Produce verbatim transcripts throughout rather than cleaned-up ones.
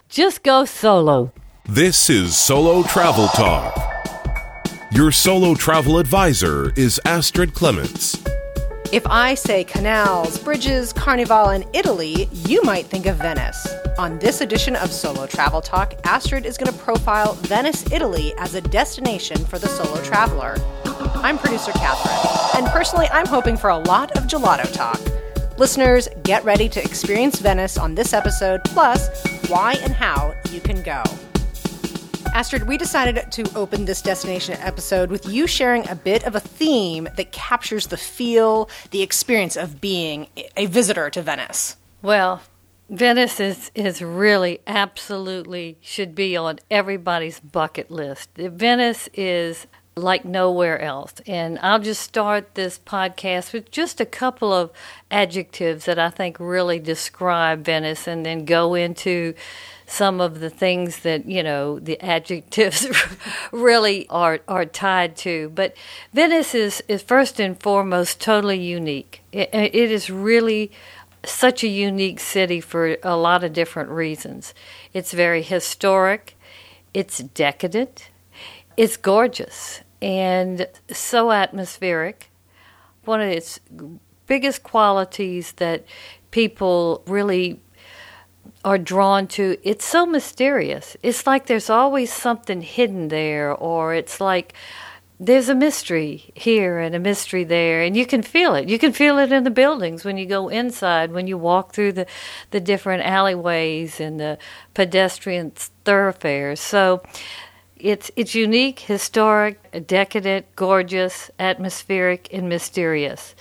Just go solo. This is Solo Travel Talk. Your solo travel advisor is Astrid Clements. If I say canals, bridges, Carnival, and Italy, you might think of Venice. On this edition of Solo Travel Talk, Astrid is going to profile Venice, Italy as a destination for the solo traveler. I'm producer Catherine, and personally, I'm hoping for a lot of gelato talk. Listeners, get ready to experience Venice on this episode, plus why and how you can go. Astrid, we decided to open this destination episode with you sharing a bit of a theme that captures the feel, the experience of being a visitor to Venice. Well, Venice is, is really absolutely should be on everybody's bucket list. Venice is like nowhere else. And I'll just start this podcast with just a couple of adjectives that I think really describe Venice and then go into some of the things that, you know, the adjectives really are are tied to. But Venice is, is first and foremost totally unique. It, it is really such a unique city for a lot of different reasons. It's very historic. It's decadent. It's gorgeous and so atmospheric. One of its biggest qualities that people really are drawn to, it's so mysterious. It's like there's always something hidden there, or it's like there's a mystery here and a mystery there, and you can feel it. You can feel it in the buildings when you go inside, when you walk through the, the different alleyways and the pedestrian thoroughfares. So it's it's unique, historic, decadent, gorgeous, atmospheric, and mysterious.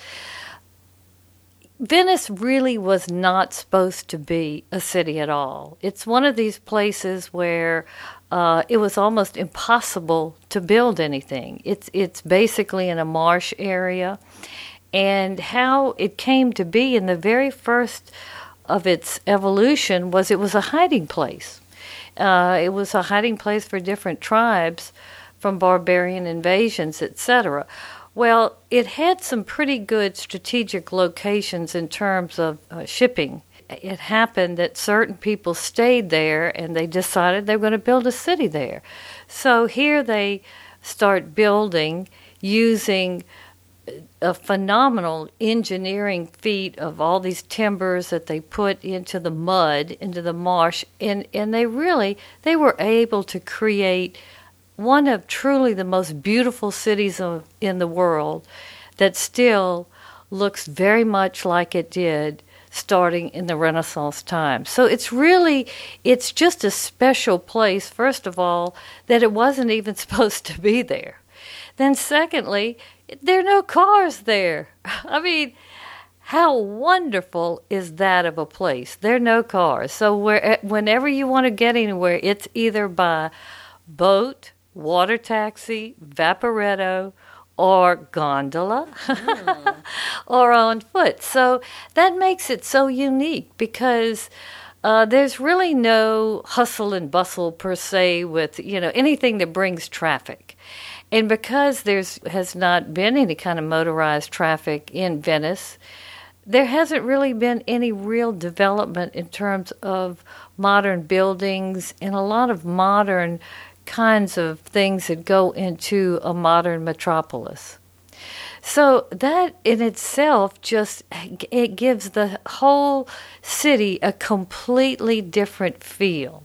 Venice really was not supposed to be a city at all. It's one of these places where uh, it was almost impossible to build anything. It's it's basically in a marsh area, and how it came to be in the very first of its evolution was it was a hiding place. Uh, it was a hiding place for different tribes from barbarian invasions, et cetera. Well, it had some pretty good strategic locations in terms of uh, shipping. It happened that certain people stayed there and they decided they were going to build a city there. So here they start building using a phenomenal engineering feat of all these timbers that they put into the mud, into the marsh, and, and they really, they were able to create one of truly the most beautiful cities of, in the world that still looks very much like it did starting in the Renaissance time. So it's really, it's just a special place, first of all, that it wasn't even supposed to be there. Then secondly, there are no cars there. I mean, how wonderful is that of a place? There are no cars. So where, whenever you want to get anywhere, it's either by boat, water taxi, vaporetto, or gondola, mm. or on foot. So that makes it so unique because uh, there's really no hustle and bustle per se with, you know, anything that brings traffic. And because there's has not been any kind of motorized traffic in Venice, there hasn't really been any real development in terms of modern buildings and a lot of modern kinds of things that go into a modern metropolis. So that in itself just, it gives the whole city a completely different feel.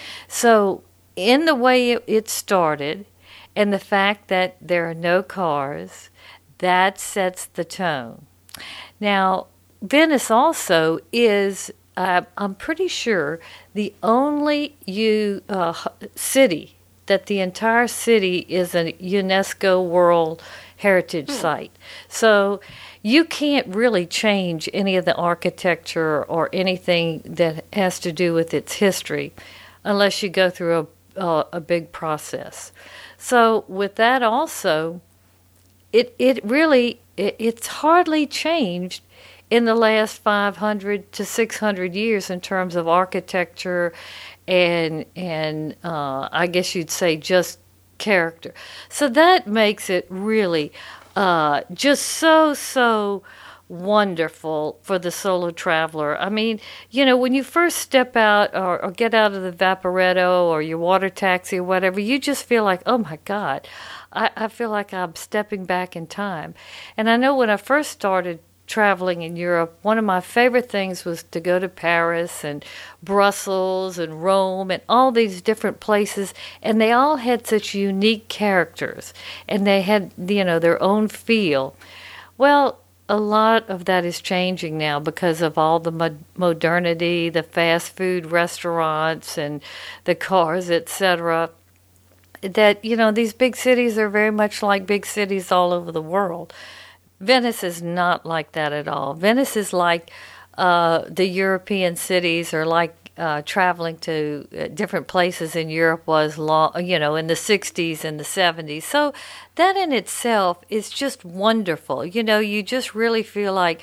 So in the way it, it started, and the fact that there are no cars, that sets the tone. Now, Venice also is, uh, I'm pretty sure, the only U, uh, city that the entire city is a UNESCO World Heritage hmm. Site. So you can't really change any of the architecture or anything that has to do with its history unless you go through a, a, a big process. So with that also, it it really, it, it's hardly changed in the last five hundred to six hundred years in terms of architecture and, and uh, I guess you'd say just character. So that makes it really uh, just so, so wonderful for the solo traveler. I mean, you know, when you first step out or, or get out of the Vaporetto or your water taxi or whatever, you just feel like, oh my God, I, I feel like I'm stepping back in time. And I know when I first started traveling in Europe, one of my favorite things was to go to Paris and Brussels and Rome and all these different places, and they all had such unique characters, and they had, you know, their own feel. Well, a lot of that is changing now because of all the mo- modernity, the fast food restaurants and the cars, et cetera. That, you know, these big cities are very much like big cities all over the world. Venice is not like that at all. Venice is like uh, the European cities, or like uh, traveling to different places in Europe was, long, you know, in the sixties and the seventies. So that in itself is just wonderful. You know, you just really feel like,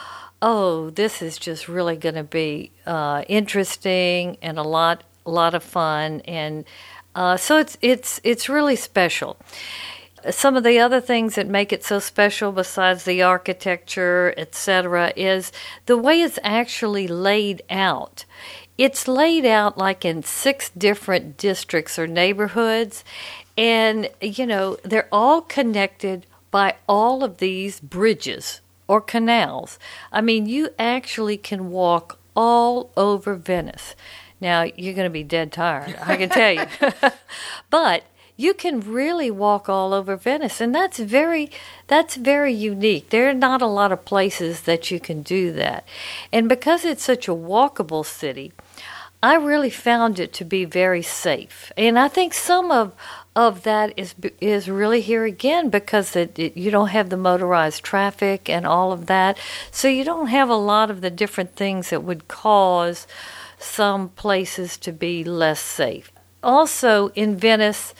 oh, this is just really going to be uh, interesting and a lot, a lot of fun, and uh, so it's it's it's really special. Some of the other things that make it so special, besides the architecture, et cetera, is the way it's actually laid out. It's laid out like in six different districts or neighborhoods, and, you know, they're all connected by all of these bridges or canals. I mean, you actually can walk all over Venice. Now, you're going to be dead tired, I can tell you. But you can really walk all over Venice, and that's very that's very unique. There are not a lot of places that you can do that. And because it's such a walkable city, I really found it to be very safe. And I think some of of that is is really here again because it, it, you don't have the motorized traffic and all of that. So you don't have a lot of the different things that would cause some places to be less safe. Also, in Venice,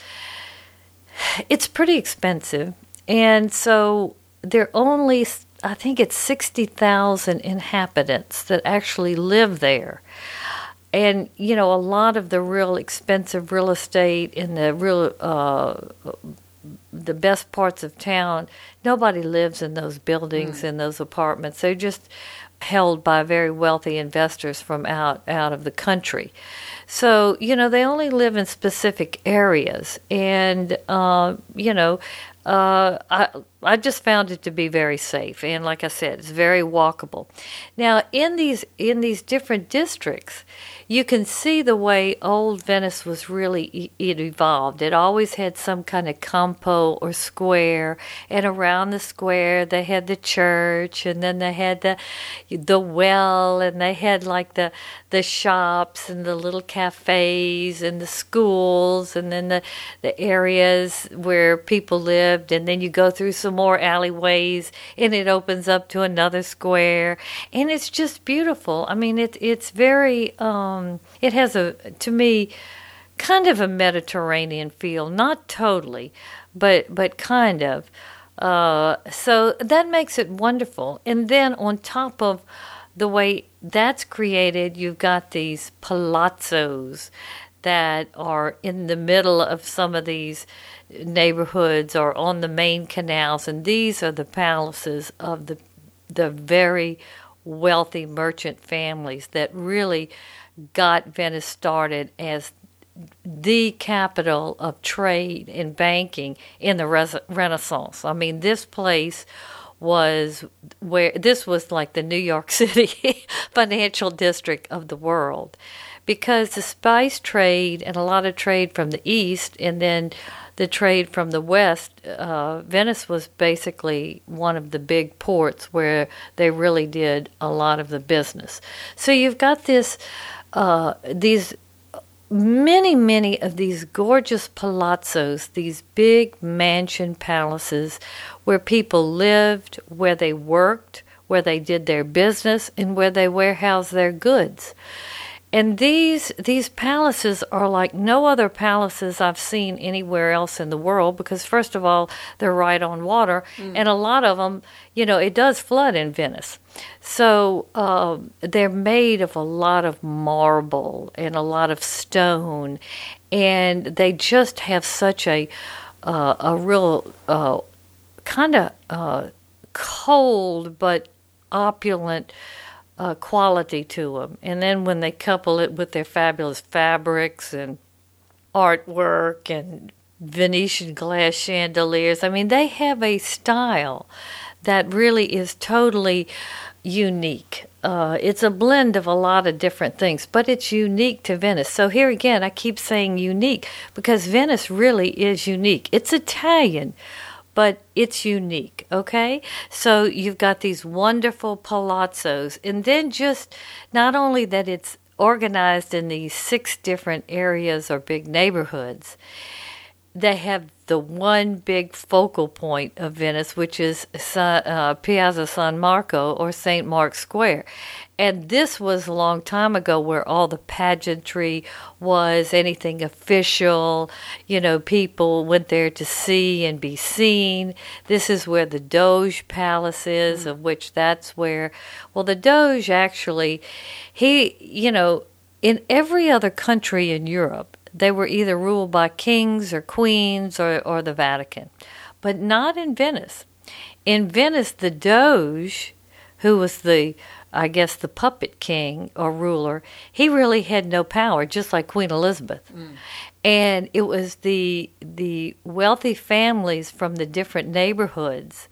it's pretty expensive, and so there are only, I think it's sixty thousand inhabitants that actually live there. And, you know, a lot of the real expensive real estate in the real, uh, the best parts of town, nobody lives in those buildings, mm. in those apartments. They're just held by very wealthy investors from out, out of the country. So, you know, they only live in specific areas. And, uh, you know, uh, I I just found it to be very safe. And like I said, it's very walkable. Now, in these in these different districts, you can see the way old Venice was really, it evolved. It always had some kind of campo or square, and around the square they had the church, and then they had the the well, and they had like the the shops and the little cafes and the schools, and then the, the areas where people lived, and then you go through some more alleyways, and it opens up to another square, and it's just beautiful. I mean, it it's very... Um, It has a, to me, kind of a Mediterranean feel. Not totally, but but kind of. Uh, so that makes it wonderful. And then on top of the way that's created, you've got these palazzos that are in the middle of some of these neighborhoods or on the main canals. And these are the palaces of the the very wealthy merchant families that really got Venice started as the capital of trade and banking in the res- Renaissance. I mean, this place was where, this was like the New York City financial district of the world, because the spice trade and a lot of trade from the east and then the trade from the west, uh, Venice was basically one of the big ports where they really did a lot of the business. So you've got this Uh, these many, many of these gorgeous palazzos, these big mansion palaces where people lived, where they worked, where they did their business, and where they warehoused their goods. And these these palaces are like no other palaces I've seen anywhere else in the world, because first of all, they're right on water, mm. and a lot of them, you know, it does flood in Venice. So um, they're made of a lot of marble and a lot of stone, and they just have such a uh, a real uh, kind of uh, cold but opulent uh, quality to them. And then when they couple it with their fabulous fabrics and artwork and Venetian glass chandeliers, I mean, they have a style that really is totally unique. Uh, it's a blend of a lot of different things, but it's unique to Venice. So here again, I keep saying unique because Venice really is unique. It's Italian, but it's unique, okay? So you've got these wonderful palazzos, and then just not only that it's organized in these six different areas or big neighborhoods, they have the one big focal point of Venice, which is uh, Piazza San Marco or Saint Mark's Square. And this was a long time ago where all the pageantry was, anything official, you know, people went there to see and be seen. This is where the Doge Palace is, mm-hmm. of which that's where, well, the Doge actually, he, you know, in every other country in Europe, they were either ruled by kings or queens or, or the Vatican, but not in Venice. In Venice, the Doge, who was the, I guess, the puppet king or ruler, he really had no power, just like Queen Elizabeth. Mm. And it was the the wealthy families from the different neighborhoods.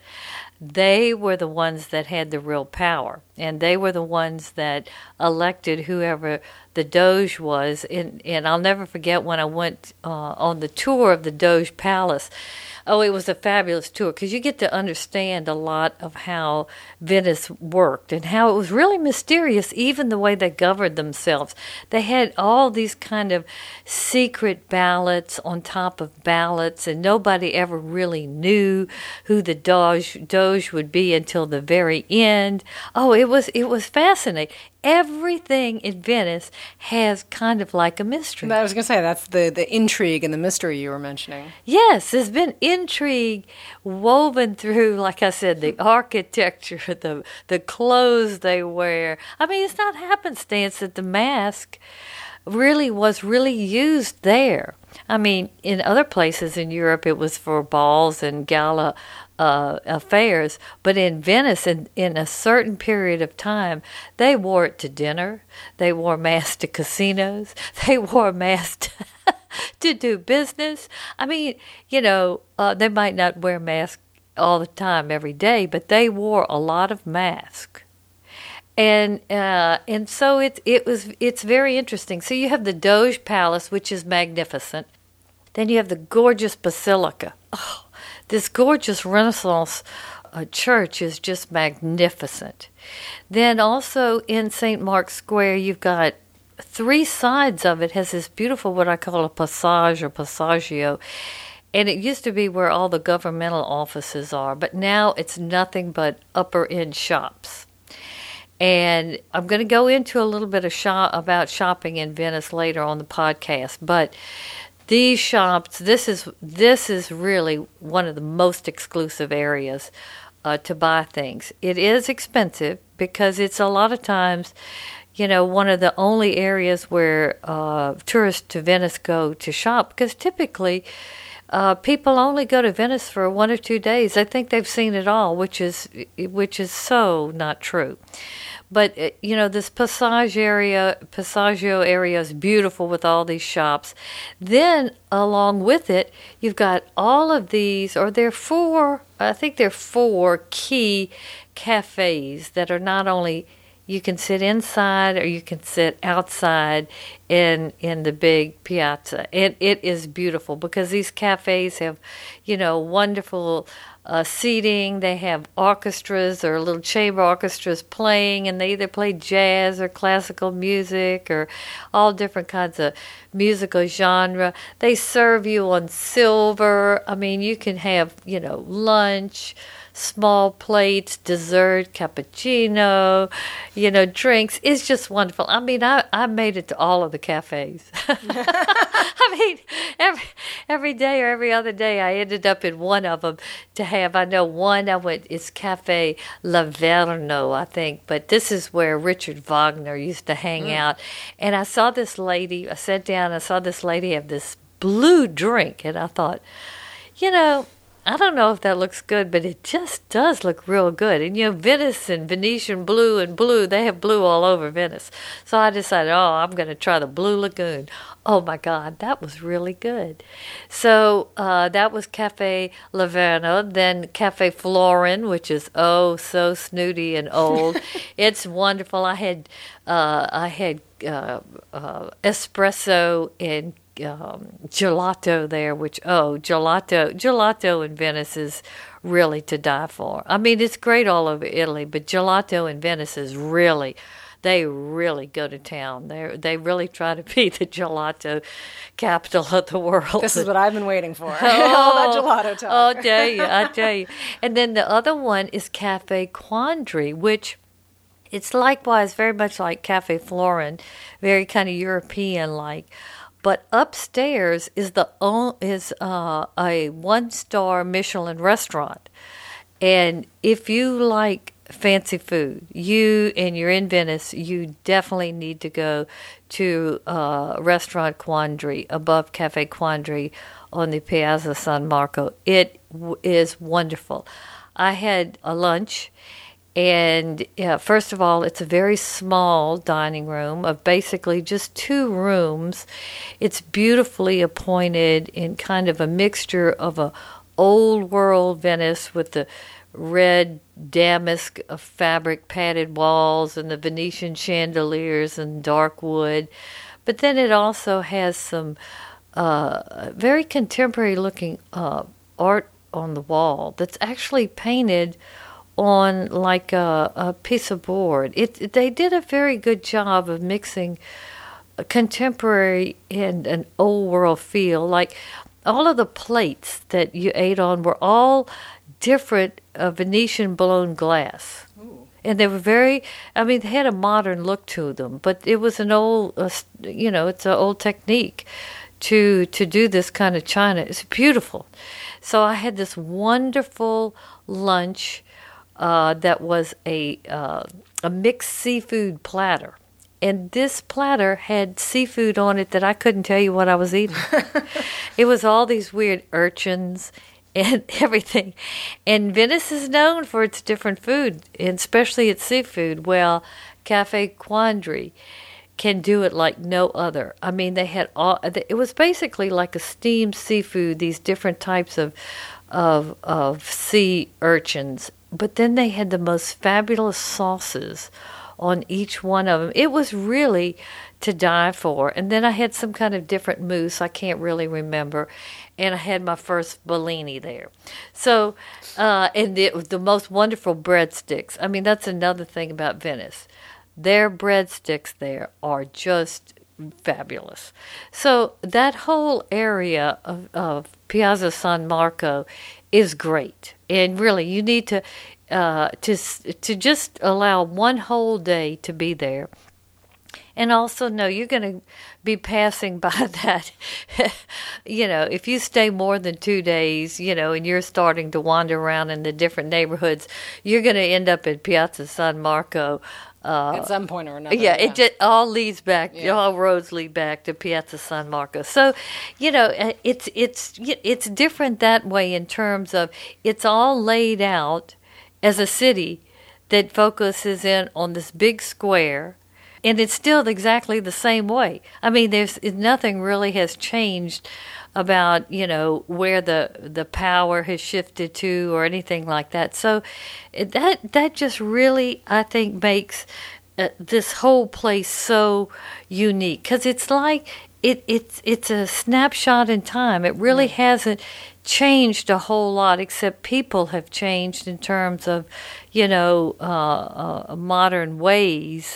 They were the ones that had the real power, and they were the ones that elected whoever the Doge was. And, and I'll never forget when I went uh, on the tour of the Doge Palace. Oh, it was a fabulous tour because you get to understand a lot of how Venice worked and how it was really mysterious, even the way they governed themselves. They had all these kind of secret ballots on top of ballots, and nobody ever really knew who the Doge, Doge would be until the very end. Oh, it was it was fascinating. Everything in Venice has kind of like a mystery. I was going to say, that's the, the intrigue and the mystery you were mentioning. Yes, there's been intrigue woven through, like I said, the architecture, the the clothes they wear. I mean, it's not happenstance that the mask really was really used there. I mean, in other places in Europe, it was for balls and gala uh, affairs, but in Venice, in, in a certain period of time, they wore it to dinner. They wore masks to casinos. They wore masks to, to do business. I mean, you know, uh, they might not wear masks all the time every day, but they wore a lot of masks. And uh, and so it it was it's very interesting. So you have the Doge Palace, which is magnificent. Then you have the gorgeous Basilica. Oh, this gorgeous Renaissance uh, church is just magnificent. Then also in Saint Mark's Square, you've got three sides of it has this beautiful what I call a passage or passaggio. And it used to be where all the governmental offices are, but now it's nothing but upper-end shops. And I'm going to go into a little bit of shop, about shopping in Venice later on the podcast. But these shops, this is this is really one of the most exclusive areas uh, to buy things. It is expensive because it's a lot of times, you know, one of the only areas where uh, tourists to Venice go to shop. Because typically, uh, people only go to Venice for one or two days. They think they've seen it all, which is which is so not true. But, you know, this Passage area, Passaggio area is beautiful with all these shops. Then, along with it, you've got all of these, or there are four, I think there are four key cafes that are not only, you can sit inside or you can sit outside in in the big piazza. And it is beautiful because these cafes have, you know, wonderful Uh, seating. They have orchestras or little chamber orchestras playing, and they either play jazz or classical music or all different kinds of musical genre. They serve you on silver. I mean, you can have, you know, lunch, small plates, dessert, cappuccino, you know, drinks. It's just wonderful. I mean, I, I made it to all of the cafes. I mean, every every day or every other day, I ended up in one of them to have. I know one I went. It's Cafe Laverno, I think, but this is where Richard Wagner used to hang mm. out. And I saw this lady. I sat down. I saw this lady have this blue drink, and I thought, you know, I don't know if that looks good, but it just does look real good. And, you know, Venice and Venetian blue and blue, they have blue all over Venice. So I decided, oh, I'm going to try the Blue Lagoon. Oh, my God, that was really good. So uh, that was Cafe Laverna, then Cafe Florin, which is, oh, so snooty and old. It's wonderful. I had, uh, I had uh, uh, espresso and Um, gelato there, which, oh, gelato, gelato in Venice is really to die for. I mean, it's great all over Italy, but gelato in Venice is really, they really go to town. They they really try to be the gelato capital of the world. This is what I've been waiting for. Oh, all that gelato talk. Oh, I tell you, I tell you. And then the other one is Cafe Quandary, which it's likewise very much like Cafe Florin, very kind of European-like. But upstairs is the is uh, a one-star Michelin restaurant, and if you like fancy food, you and you're in Venice, you definitely need to go to uh, Restaurant Quandary above Cafe Quandary on the Piazza San Marco. It w- is wonderful. I had a lunch. And uh, first of all, it's a very small dining room of basically just two rooms. It's beautifully appointed in kind of a mixture of a old world Venice with the red damask of fabric padded walls and the Venetian chandeliers and dark wood. But then it also has some uh, very contemporary looking uh, art on the wall that's actually painted on like a, a piece of board. It, it they did a very good job of mixing a contemporary and an old world feel. Like all of the plates that you ate on were all different uh, Venetian blown glass. Ooh. And they were very, I mean, they had a modern look to them, but it was an old, uh, you know, it's an old technique to to do this kind of china. It's beautiful. So I had this wonderful lunch. Uh, that was a uh, a mixed seafood platter. And this platter had seafood on it that I couldn't tell you what I was eating. It was all these weird urchins and everything. And Venice is known for its different food, and especially its seafood. Well, Cafe Quandary can do it like no other. I mean, they had all, it was basically like a steamed seafood, these different types of of of sea urchins. But then they had the most fabulous sauces on each one of them. It was really to die for. And then I had some kind of different mousse. I can't really remember. And I had my first Bellini there. So, uh, and it was the most wonderful breadsticks. I mean, that's another thing about Venice. Their breadsticks there are just fabulous. So that whole area of, of Piazza San Marco is great. And really, you need to uh, to to just allow one whole day to be there. And also know you're going to be passing by that. You know, if you stay more than two days, you know, and you're starting to wander around in the different neighborhoods, you're going to end up at Piazza San Marco. Uh, At some point or another. Yeah, yeah. It just all leads back. Yeah. All roads lead back to Piazza San Marco. So, you know, it's it's it's different that way in terms of it's all laid out as a city that focuses in on this big square, and it's still exactly the same way. I mean, there's nothing really has changed about, you know, where the the power has shifted to or anything like that. So that that just really, I think, makes uh, this whole place so unique, because it's like it it's it's a snapshot in time. It really yeah. hasn't changed a whole lot, except people have changed in terms of, you know, uh, uh, modern ways.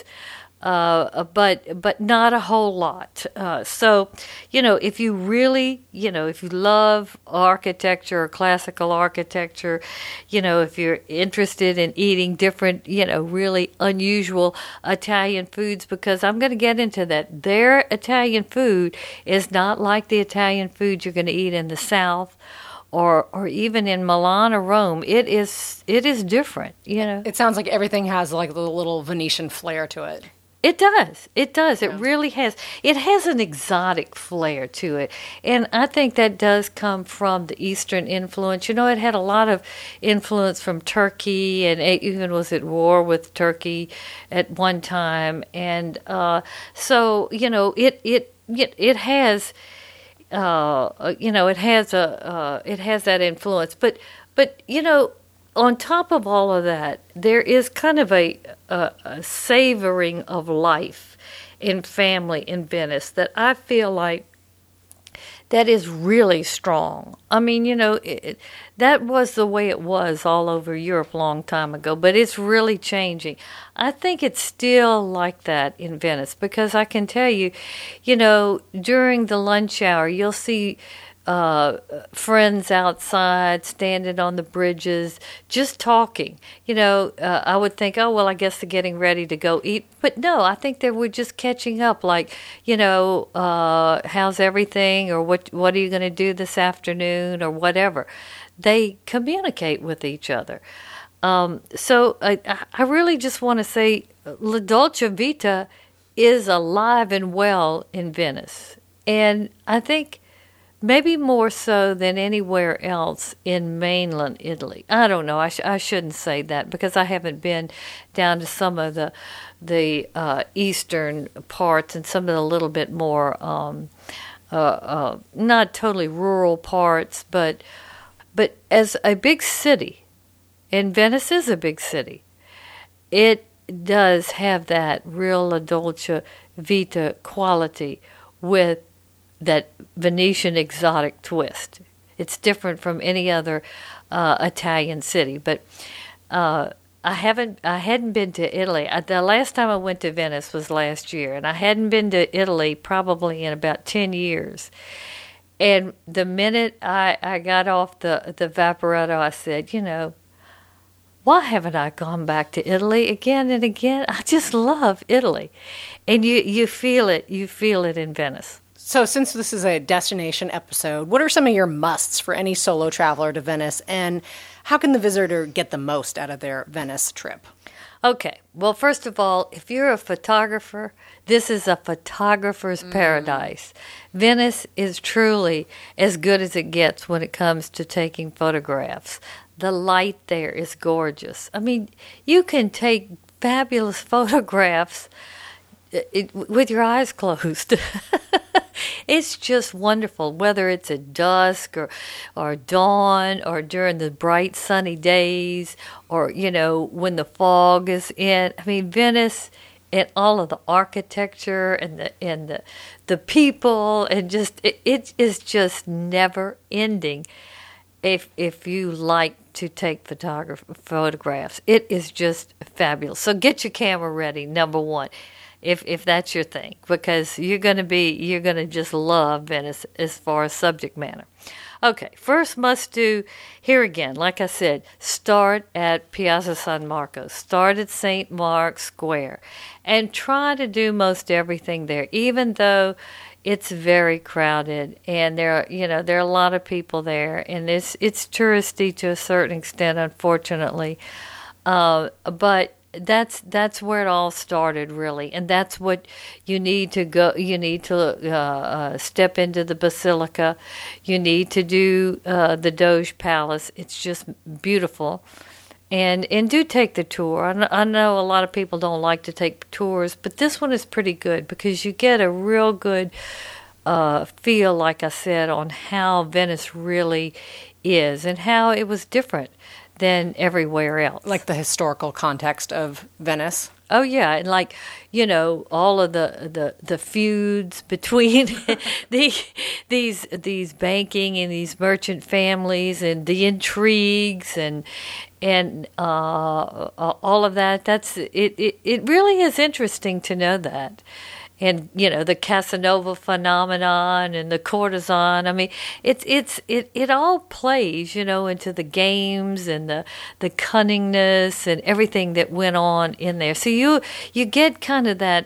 Uh, but but not a whole lot. Uh, so, you know, if you really, you know, if you love architecture or classical architecture, you know, if you're interested in eating different, you know, really unusual Italian foods, because I'm going to get into that. Their Italian food is not like the Italian food you're going to eat in the South. Or, or even in Milan or Rome, it is it is different, you know. It sounds like everything has like the little Venetian flair to it. It does. It does. It really has. It has an exotic flair to it. And I think that does come from the Eastern influence. You know, it had a lot of influence from Turkey, and it even was at war with Turkey at one time. And uh, so, you know, it it it, it has, uh, you know, it has a uh, it has that influence. But but you know, on top of all of that, there is kind of a, a, a savoring of life in family in Venice that I feel like that is really strong. I mean, you know, it, that was the way it was all over Europe a long time ago, but it's really changing. I think it's still like that in Venice because I can tell you, you know, during the lunch hour, you'll see Uh, friends outside, standing on the bridges, just talking. You know, uh, I would think, oh, well, I guess they're getting ready to go eat. But no, I think they were just catching up, like, you know, uh, how's everything, or what, what are you going to do this afternoon, or whatever. They communicate with each other. Um, so I, I really just want to say La Dolce Vita is alive and well in Venice. And I think maybe more so than anywhere else in mainland Italy. I don't know. I, sh- I shouldn't say that because I haven't been down to some of the the uh, eastern parts and some of the little bit more um, uh, uh, not totally rural parts, but but as a big city, and Venice is a big city, it does have that real La Dolce Vita quality with that Venetian exotic twist. It's different from any other uh, Italian city. But uh, I haven't, I hadn't been to Italy. I, the last time I went to Venice was last year, and I hadn't been to Italy probably in about ten years. And the minute I, I got off the the Vaporetto, I said, you know, why haven't I gone back to Italy again and again? I just love Italy, and you you feel it, you feel it in Venice. So since this is a destination episode, what are some of your musts for any solo traveler to Venice, and how can the visitor get the most out of their Venice trip? Okay. Well, first of all, if you're a photographer, this is a photographer's mm. paradise. Venice is truly as good as it gets when it comes to taking photographs. The light there is gorgeous. I mean, you can take fabulous photographs it, with your eyes closed. It's just wonderful, whether it's at dusk or, or dawn or during the bright sunny days or, you know, when the fog is in. I mean, Venice and all of the architecture and the and the, the people and just, it, it is just never ending if if you like to take photograph- photographs. It is just fabulous. So get your camera ready, number one. If if that's your thing, because you're gonna be you're gonna just love Venice as far as subject matter. Okay, first must do here again. Like I said, start at Piazza San Marco, start at Saint Mark's Square, and try to do most everything there. Even though it's very crowded, and there are you know there are a lot of people there, and it's it's touristy to a certain extent, unfortunately, uh, but. That's that's where it all started, really, and that's what you need to go. You need to uh, uh, step into the basilica. You need to do uh, the Doge Palace. It's just beautiful, and and do take the tour. I know, I know a lot of people don't like to take tours, but this one is pretty good because you get a real good uh, feel, like I said, on how Venice really is and how it was different than everywhere else. Like the historical context of Venice? Oh, yeah. And like, you know, all of the, the, the feuds between the, these these banking and these merchant families and the intrigues and and uh, all of that. That's it, it, it really is interesting to know that. And, you know, the Casanova phenomenon and the courtesan. I mean, it's it's it, it all plays, you know, into the games and the the cunningness and everything that went on in there. So you you get kind of that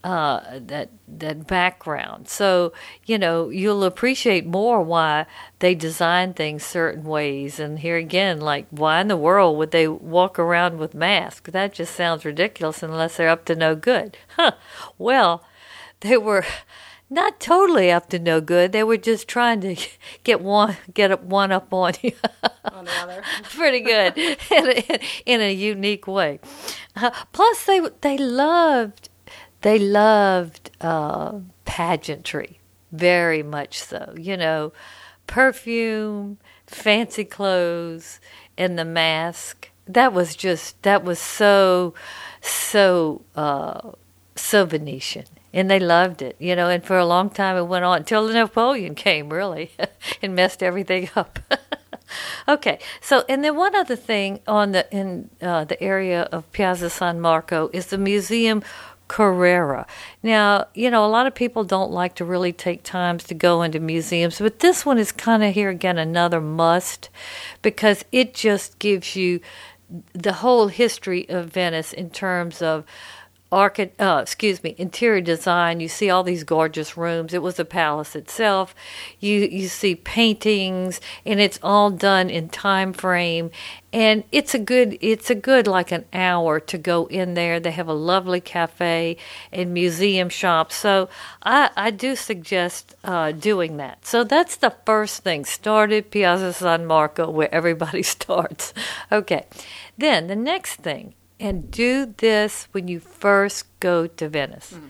uh, that that background. So, you know, you'll appreciate more why they design things certain ways. And here again, like, why in the world would they walk around with masks? That just sounds ridiculous unless they're up to no good. Huh. Well, they were not totally up to no good. They were just trying to get one get up one up on you. On the other. Pretty good in a, in a unique way. Uh, plus, they they loved they loved uh, pageantry very much so. You know, perfume, fancy clothes, and the mask. That was just that was so so uh, so Venetian. And they loved it, you know, and for a long time it went on until Napoleon came, really, and messed everything up. Okay, so, and then one other thing on the in uh, the area of Piazza San Marco is the Museum Carrera. Now, you know, a lot of people don't like to really take times to go into museums, but this one is kind of, here again, another must, because it just gives you the whole history of Venice in terms of Archi- uh, excuse me, interior design. You see all these gorgeous rooms. It was a palace itself. You you see paintings, and it's all done in time frame. And it's a good it's a good like an hour to go in there. They have a lovely cafe and museum shop. So I I do suggest uh, doing that. So that's the first thing. Start at Piazza San Marco, where everybody starts. Okay, then the next thing. And do this when you first go to Venice. Mm.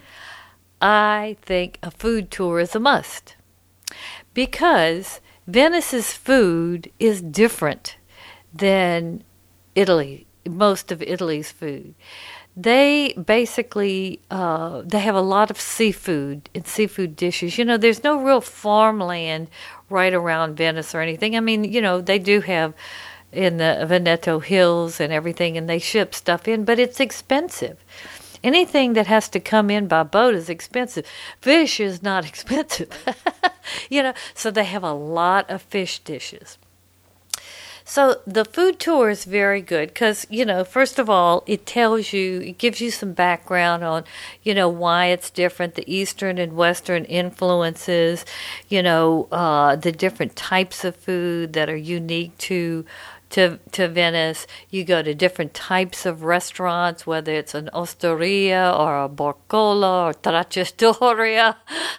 I think a food tour is a must, because Venice's food is different than Italy, most of Italy's food. They basically, uh, they have a lot of seafood and seafood dishes. You know, there's no real farmland right around Venice or anything. I mean, you know, they do have in the Veneto Hills and everything, and they ship stuff in, but it's expensive. Anything that has to come in by boat is expensive. Fish is not expensive. You know, so they have a lot of fish dishes. So the food tour is very good because, you know, first of all, it tells you, it gives you some background on, you know, why it's different, the Eastern and Western influences, you know, uh, the different types of food that are unique to To, to Venice. You go to different types of restaurants, whether it's an osteria or a borcola or trattoria,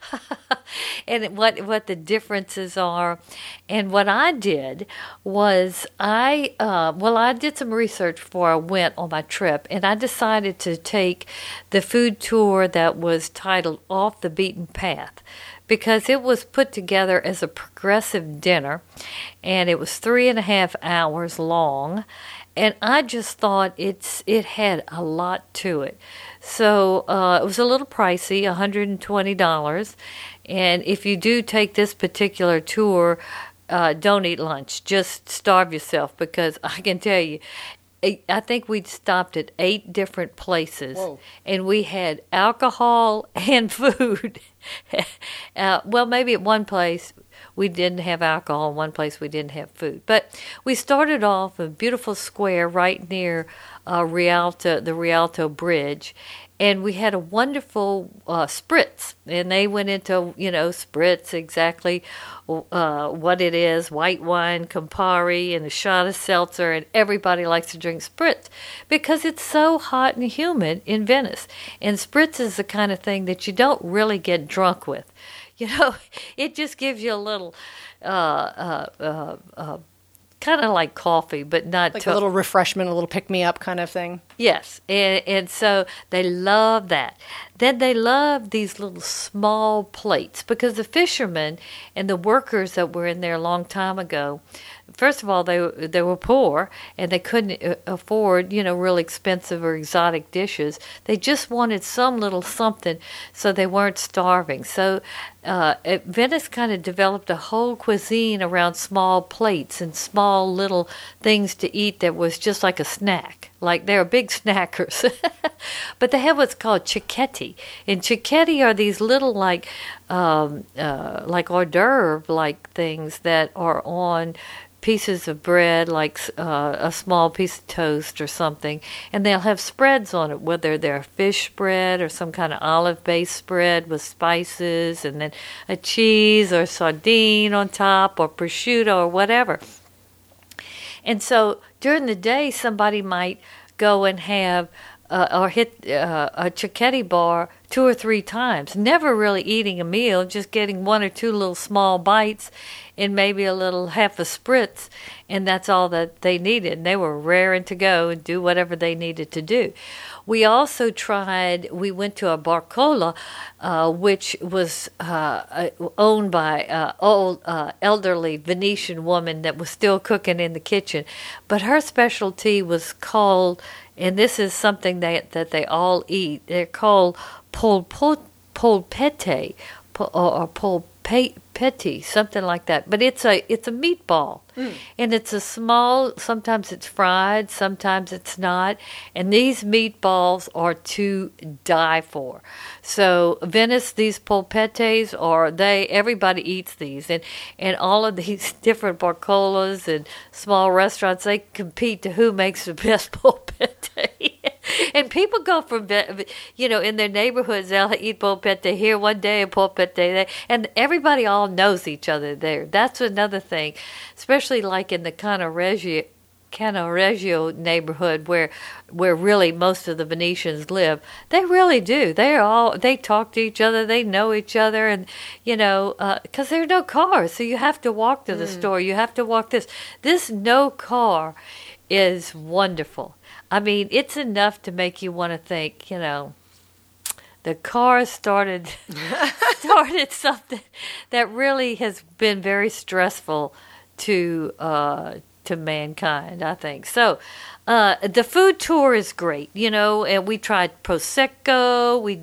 and what what the differences are. And what I did was I, uh, well, I did some research before I went on my trip, and I decided to take the food tour that was titled Off the Beaten Path, because it was put together as a progressive dinner, and it was three and a half hours long, and I just thought it's it had a lot to it. So uh, it was a little pricey, one hundred twenty dollars, and if you do take this particular tour, uh, don't eat lunch. Just starve yourself, because I can tell you, I think we stopped at eight different places. Whoa. And we had alcohol and food. uh, well, maybe at one place we didn't have alcohol, one place we didn't have food. But we started off a beautiful square right near uh, Rialto, the Rialto Bridge, and we had a wonderful uh, spritz, and they went into, you know, spritz, exactly uh, what it is, white wine, Campari, and a shot of seltzer, and everybody likes to drink spritz because it's so hot and humid in Venice. And spritz is the kind of thing that you don't really get drunk with. You know, it just gives you a little uh, uh, uh, uh, kind of like coffee, but not like to- a little refreshment, a little pick-me-up kind of thing. Yes, and, and so they love that. Then they love these little small plates, because the fishermen and the workers that were in there a long time ago, first of all, they they were poor and they couldn't afford, you know, really expensive or exotic dishes. They just wanted some little something so they weren't starving. So uh, it, Venice kind of developed a whole cuisine around small plates and small little things to eat that was just like a snack. Like, they're big snackers. But they have what's called cicchetti. And cicchetti are these little, like, um, uh, like hors d'oeuvre like things that are on pieces of bread, like uh, a small piece of toast or something, and they'll have spreads on it, whether they're a fish spread or some kind of olive-based spread with spices, and then a cheese or sardine on top or prosciutto or whatever. And so during the day, somebody might go and have uh, or hit uh, a cicchetti bar two or three times, never really eating a meal, just getting one or two little small bites and maybe a little half a spritz, and that's all that they needed. And they were raring to go and do whatever they needed to do. We also tried, we went to a barcola, uh, which was uh, owned by an old uh, elderly Venetian woman that was still cooking in the kitchen. But her specialty was called, and this is something that, that they all eat, they're called polpette, polpette, or, or polpetti, something like that. But it's a it's a meatball, mm. and it's a small. Sometimes it's fried, sometimes it's not. And these meatballs are to die for. So Venice, these polpettes are they. Everybody eats these, and and all of these different barcolas and small restaurants, they compete to who makes the best polpette. And people go from, you know, in their neighborhoods, they'll eat polpette here one day and polpette there. And everybody all knows each other there. That's another thing, especially like in the Cannaregio, Cannaregio neighborhood where where really most of the Venetians live. They really do. They're all, they talk to each other. They know each other. And, you know, because uh, there are no cars. So you have to walk to the mm. store. You have to walk this. This no car is wonderful. I mean, it's enough to make you want to think, you know, the car started started something that really has been very stressful to uh, to mankind, I think. So uh, the food tour is great, you know, and we tried Prosecco, we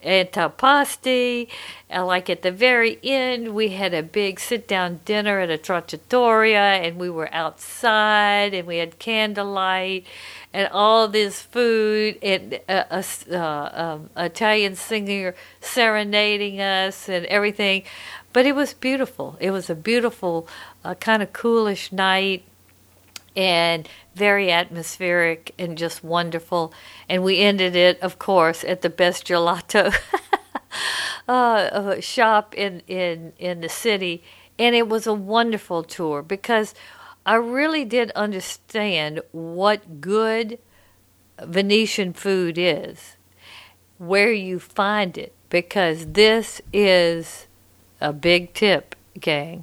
antipasti, and like at the very end, we had a big sit-down dinner at a trattoria, and we were outside, and we had candlelight, and all this food, and a, a uh, um, Italian singer serenading us and everything. But it was beautiful. It was a beautiful, uh, kind of coolish night, and very atmospheric and just wonderful. And we ended it, of course, at the best gelato uh, shop in, in, in the city. And it was a wonderful tour because I really did understand what good Venetian food is, where you find it, because this is a big tip, gang.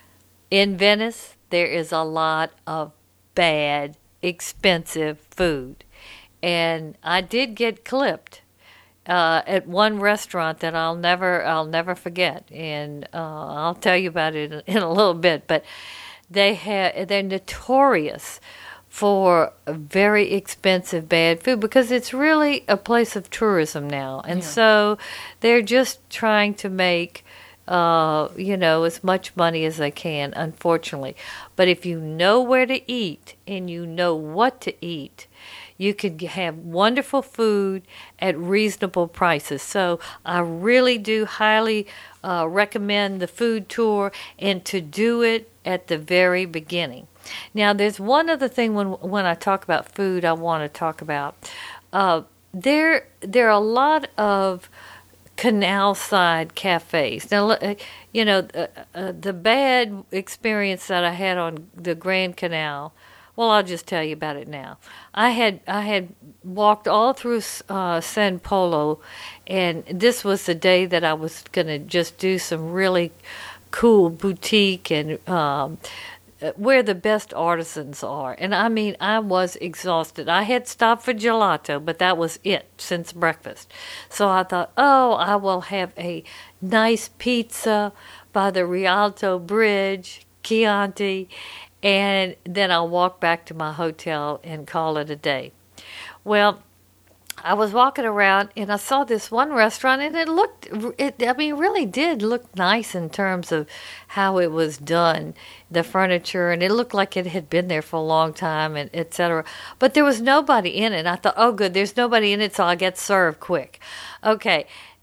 In Venice, there is a lot of bad, expensive food. And I did get clipped uh, at one restaurant that I'll never I'll never forget. And uh, I'll tell you about it in, in a little bit. But they have they're notorious for very expensive bad food because it's really a place of tourism now. And yeah. so they're just trying to make Uh, you know, as much money as they can, unfortunately. But if you know where to eat and you know what to eat, you can have wonderful food at reasonable prices. So I really do highly uh, recommend the food tour and to do it at the very beginning. Now, there's one other thing when when I talk about food I want to talk about. Uh, there, there are a lot of canal side cafes. Now, you know, uh, uh, the bad experience that I had on the Grand Canal, well, I'll just tell you about it now. I had I had walked all through uh, San Polo, and this was the day that I was going to just do some really cool boutique and um, where the best artisans are. And I mean, I was exhausted. I had stopped for gelato, but that was it since breakfast. So I thought, oh, I will have a nice pizza by the Rialto Bridge, Chianti, and then I'll walk back to my hotel and call it a day. Well, I was walking around and I saw this one restaurant and it looked, it, I mean, it really did look nice in terms of how it was done, the furniture, and it looked like it had been there for a long time, and et cetera. But there was nobody in it. I thought, oh, good, there's nobody in it, so I'll get served quick. Okay,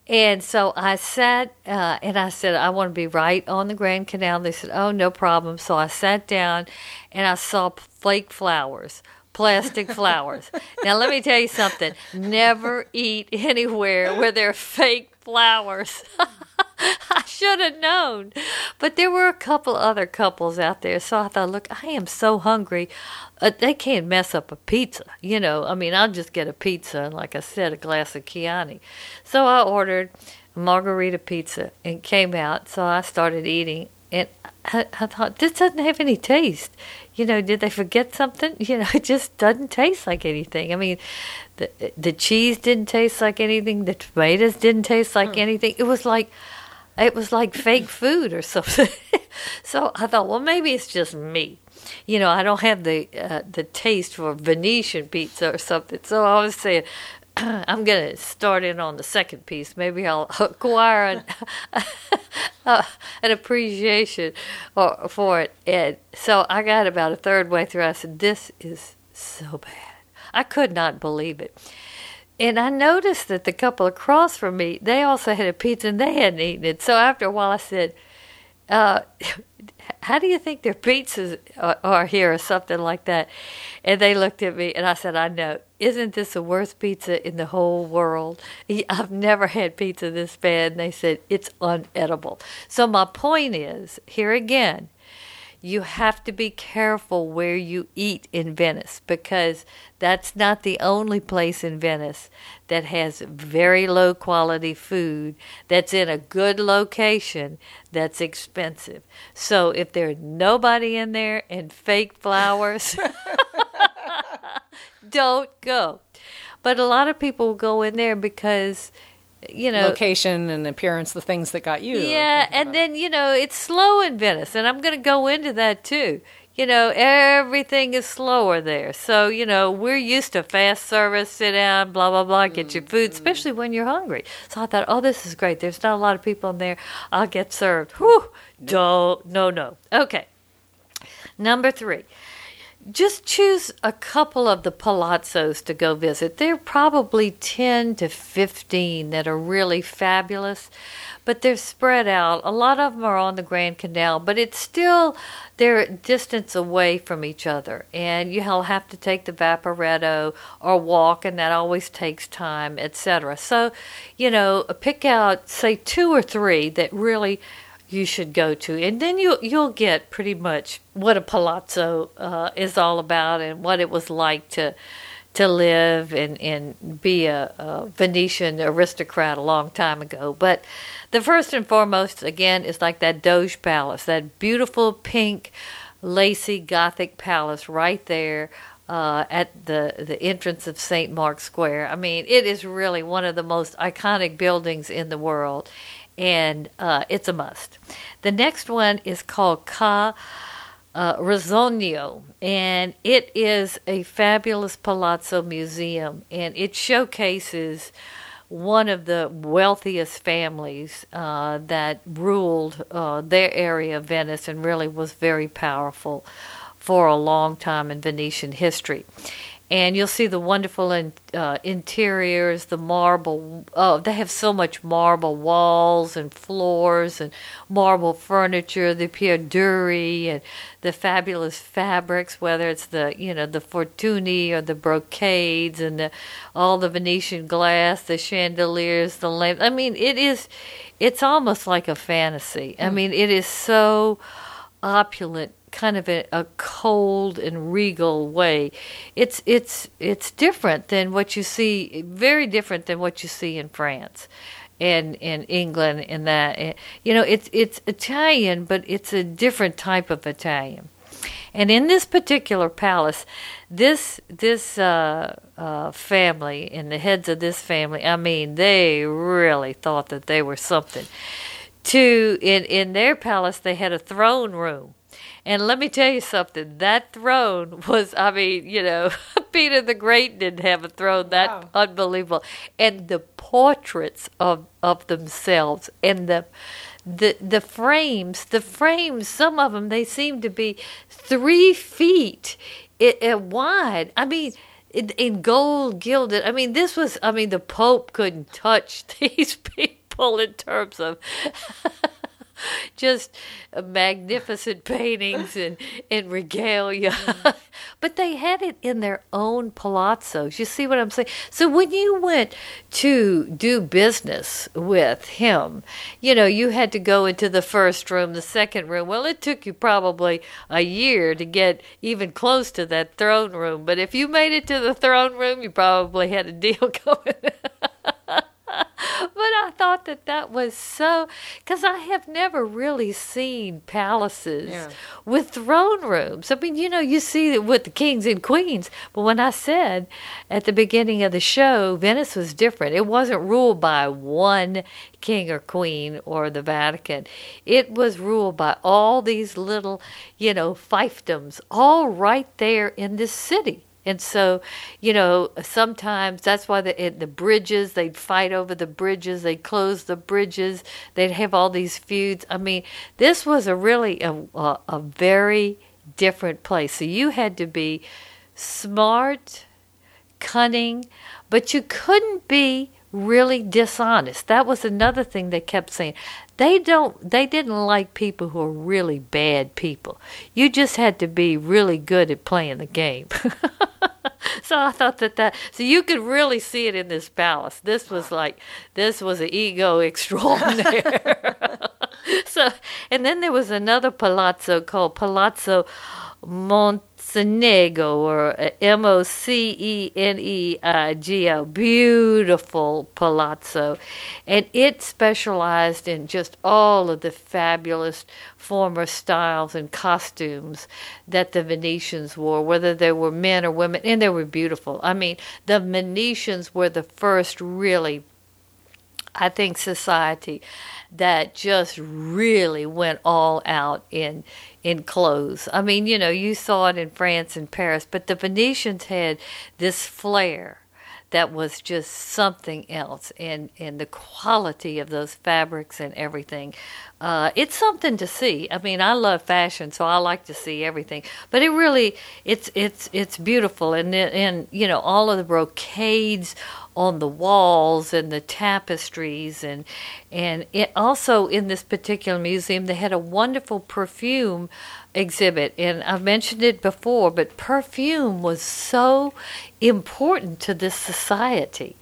And so I sat uh, and I said, I want to be right on the Grand Canal. They said, oh, no problem. So I sat down and I saw fake flowers, plastic flowers. Now, let me tell you something. Never eat anywhere where there are fake flowers. I should have known. But there were a couple other couples out there. So I thought, look, I am so hungry. Uh, they can't mess up a pizza. You know, I mean, I'll just get a pizza and, like I said, a glass of Chianti. So I ordered a margarita pizza and came out. So I started eating. And I, I thought, this doesn't have any taste. You know, did they forget something? You know, it just doesn't taste like anything. I mean, the the cheese didn't taste like anything. The tomatoes didn't taste like mm. anything. It was like, it was like fake food or something. So I thought, well, maybe it's just me. You know, I don't have the uh, the taste for Venetian pizza or something. So I was saying, I'm going to start in on the second piece. Maybe I'll acquire an, uh, an appreciation or, for it. And so I got about a third way through. I said, this is so bad. I could not believe it. And I noticed that the couple across from me, they also had a pizza and they hadn't eaten it. So after a while I said, uh, how do you think their pizzas are, are here or something like that? And they looked at me and I said, I know. Isn't this the worst pizza in the whole world? I've never had pizza this bad. And they said, it's unedible. So my point is, here again, you have to be careful where you eat in Venice, because that's not the only place in Venice that has very low quality food that's in a good location that's expensive. So if there's nobody in there and fake flowers, don't go. But a lot of people go in there because, you know, location and appearance, the things that got you. Yeah, and about. Then, you know, it's slow in Venice, and I'm going to go into that too. You know, everything is slower there. So, you know, we're used to fast service, sit down, blah, blah, blah, get mm-hmm. your food, especially when you're hungry. So I thought, oh, this is great. There's not a lot of people in there. I'll get served. Whew, don't, no, no. Okay. Number three. Just choose a couple of the palazzos to go visit. There are probably ten to fifteen that are really fabulous, but they're spread out. A lot of them are on the Grand Canal, but it's still, they're distance away from each other. And you'll have to take the Vaporetto or walk, and that always takes time, et cetera. So, you know, pick out, say, two or three that really you should go to, and then you you'll get pretty much what a palazzo uh, is all about and what it was like to to live and and be a, a Venetian aristocrat a long time ago. But the first and foremost, again, is like that Doge Palace, that beautiful pink, lacy Gothic palace right there uh, at the the entrance of Saint Mark's Square. I mean, it is really one of the most iconic buildings in the world. And uh, it's a must. The next one is called Ca uh, Rosogno, and it is a fabulous palazzo museum, and it showcases one of the wealthiest families uh, that ruled uh, their area of Venice and really was very powerful for a long time in Venetian history. And you'll see the wonderful in, uh, interiors, the marble. Oh, they have so much marble walls and floors and marble furniture, the Pier Duri and the fabulous fabrics, whether it's the, you know, the Fortuny or the brocades and the, all the Venetian glass, the chandeliers, the lamps. I mean, it is, it's almost like a fantasy. Mm. I mean, it is so opulent, kind of a, a cold and regal way. It's it's it's different than what you see, very different than what you see in France and in England and that. You know, it's it's Italian, but it's a different type of Italian. And in this particular palace, this this uh, uh, family and the heads of this family, I mean, they really thought that they were something. To in in their palace, they had a throne room. And let me tell you something, that throne was, I mean, you know, Peter the Great didn't have a throne that wow. unbelievable. And the portraits of, of themselves and the, the the frames, the frames, some of them, they seem to be three feet it, it wide. I mean, in, in gold gilded. I mean, this was, I mean, the Pope couldn't touch these people in terms of just magnificent paintings and, and regalia. But they had it in their own palazzos. You see what I'm saying? So when you went to do business with him, you know, you had to go into the first room, the second room. Well, it took you probably a year to get even close to that throne room. But if you made it to the throne room, you probably had a deal going. But I thought that that was so, because I have never really seen palaces yeah. with throne rooms. I mean, you know, you see it with the kings and queens, but when I said at the beginning of the show, Venice was different. It wasn't ruled by one king or queen or the Vatican. It was ruled by all these little, you know, fiefdoms, all right there in this city. And so, you know, sometimes that's why the the bridges, they'd fight over the bridges, they'd close the bridges, they'd have all these feuds. I mean, this was a really a, a, a very different place. So you had to be smart, cunning, but you couldn't be really dishonest. That was another thing they kept saying. They don't they didn't like people who are really bad people. You just had to be really good at playing the game. So I thought that that, so you could really see it in this palace. This was like, this was an ego extraordinaire. So, and then there was another palazzo called Palazzo Mocenigo, or M O C E N E I G O, beautiful palazzo. And it specialized in just all of the fabulous former styles and costumes that the Venetians wore, whether they were men or women, and they were beautiful. I mean, the Venetians were the first really, I think, society that just really went all out in in clothes. I mean, you know, you saw it in France and Paris, but the Venetians had this flair that was just something else, and, and the quality of those fabrics and everything. Uh, it's something to see. I mean, I love fashion, so I like to see everything. But it really, it's it's it's beautiful, and and you know, all of the brocades on the walls and the tapestries, and and it also in this particular museum they had a wonderful perfume exhibit, and I've mentioned it before, but perfume was so important to this society,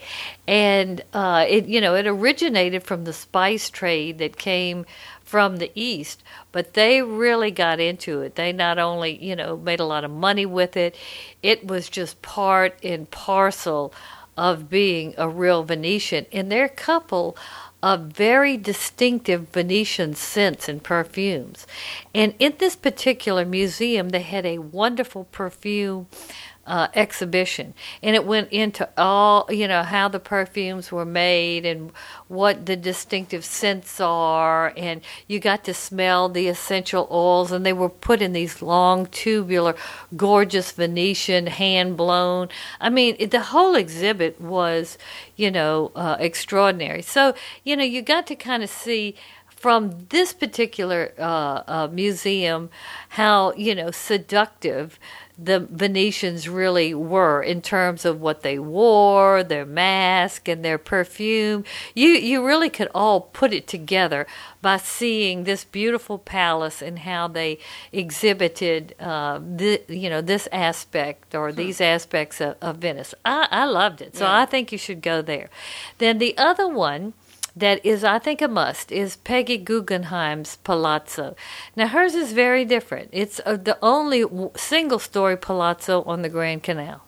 and uh, it you know it originated from the spice trade that came from the East, but they really got into it. They not only you know made a lot of money with it, it was just part and parcel of being a real Venetian, and they're a couple of very distinctive Venetian scents and perfumes. And in this particular museum, they had a wonderful perfume uh, exhibition, and it went into all, you know, how the perfumes were made and what the distinctive scents are, and you got to smell the essential oils, and they were put in these long, tubular, gorgeous Venetian, hand-blown. I mean, it, the whole exhibit was, you know, uh, extraordinary. So, you know, you got to kind of see from this particular uh, uh, museum how, you know, seductive the Venetians really were in terms of what they wore, their mask and their perfume. You you really could all put it together by seeing this beautiful palace and how they exhibited uh, the, you know, this aspect or these aspects of, of Venice. I, I loved it, so yeah. I think you should go there. Then the other one that is, I think, a must, is Peggy Guggenheim's Palazzo. Now, hers is very different. It's uh, the only w- single-story palazzo on the Grand Canal.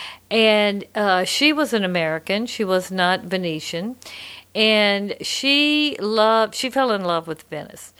And uh, she was an American. She was not Venetian. And she loved, she fell in love with Venice.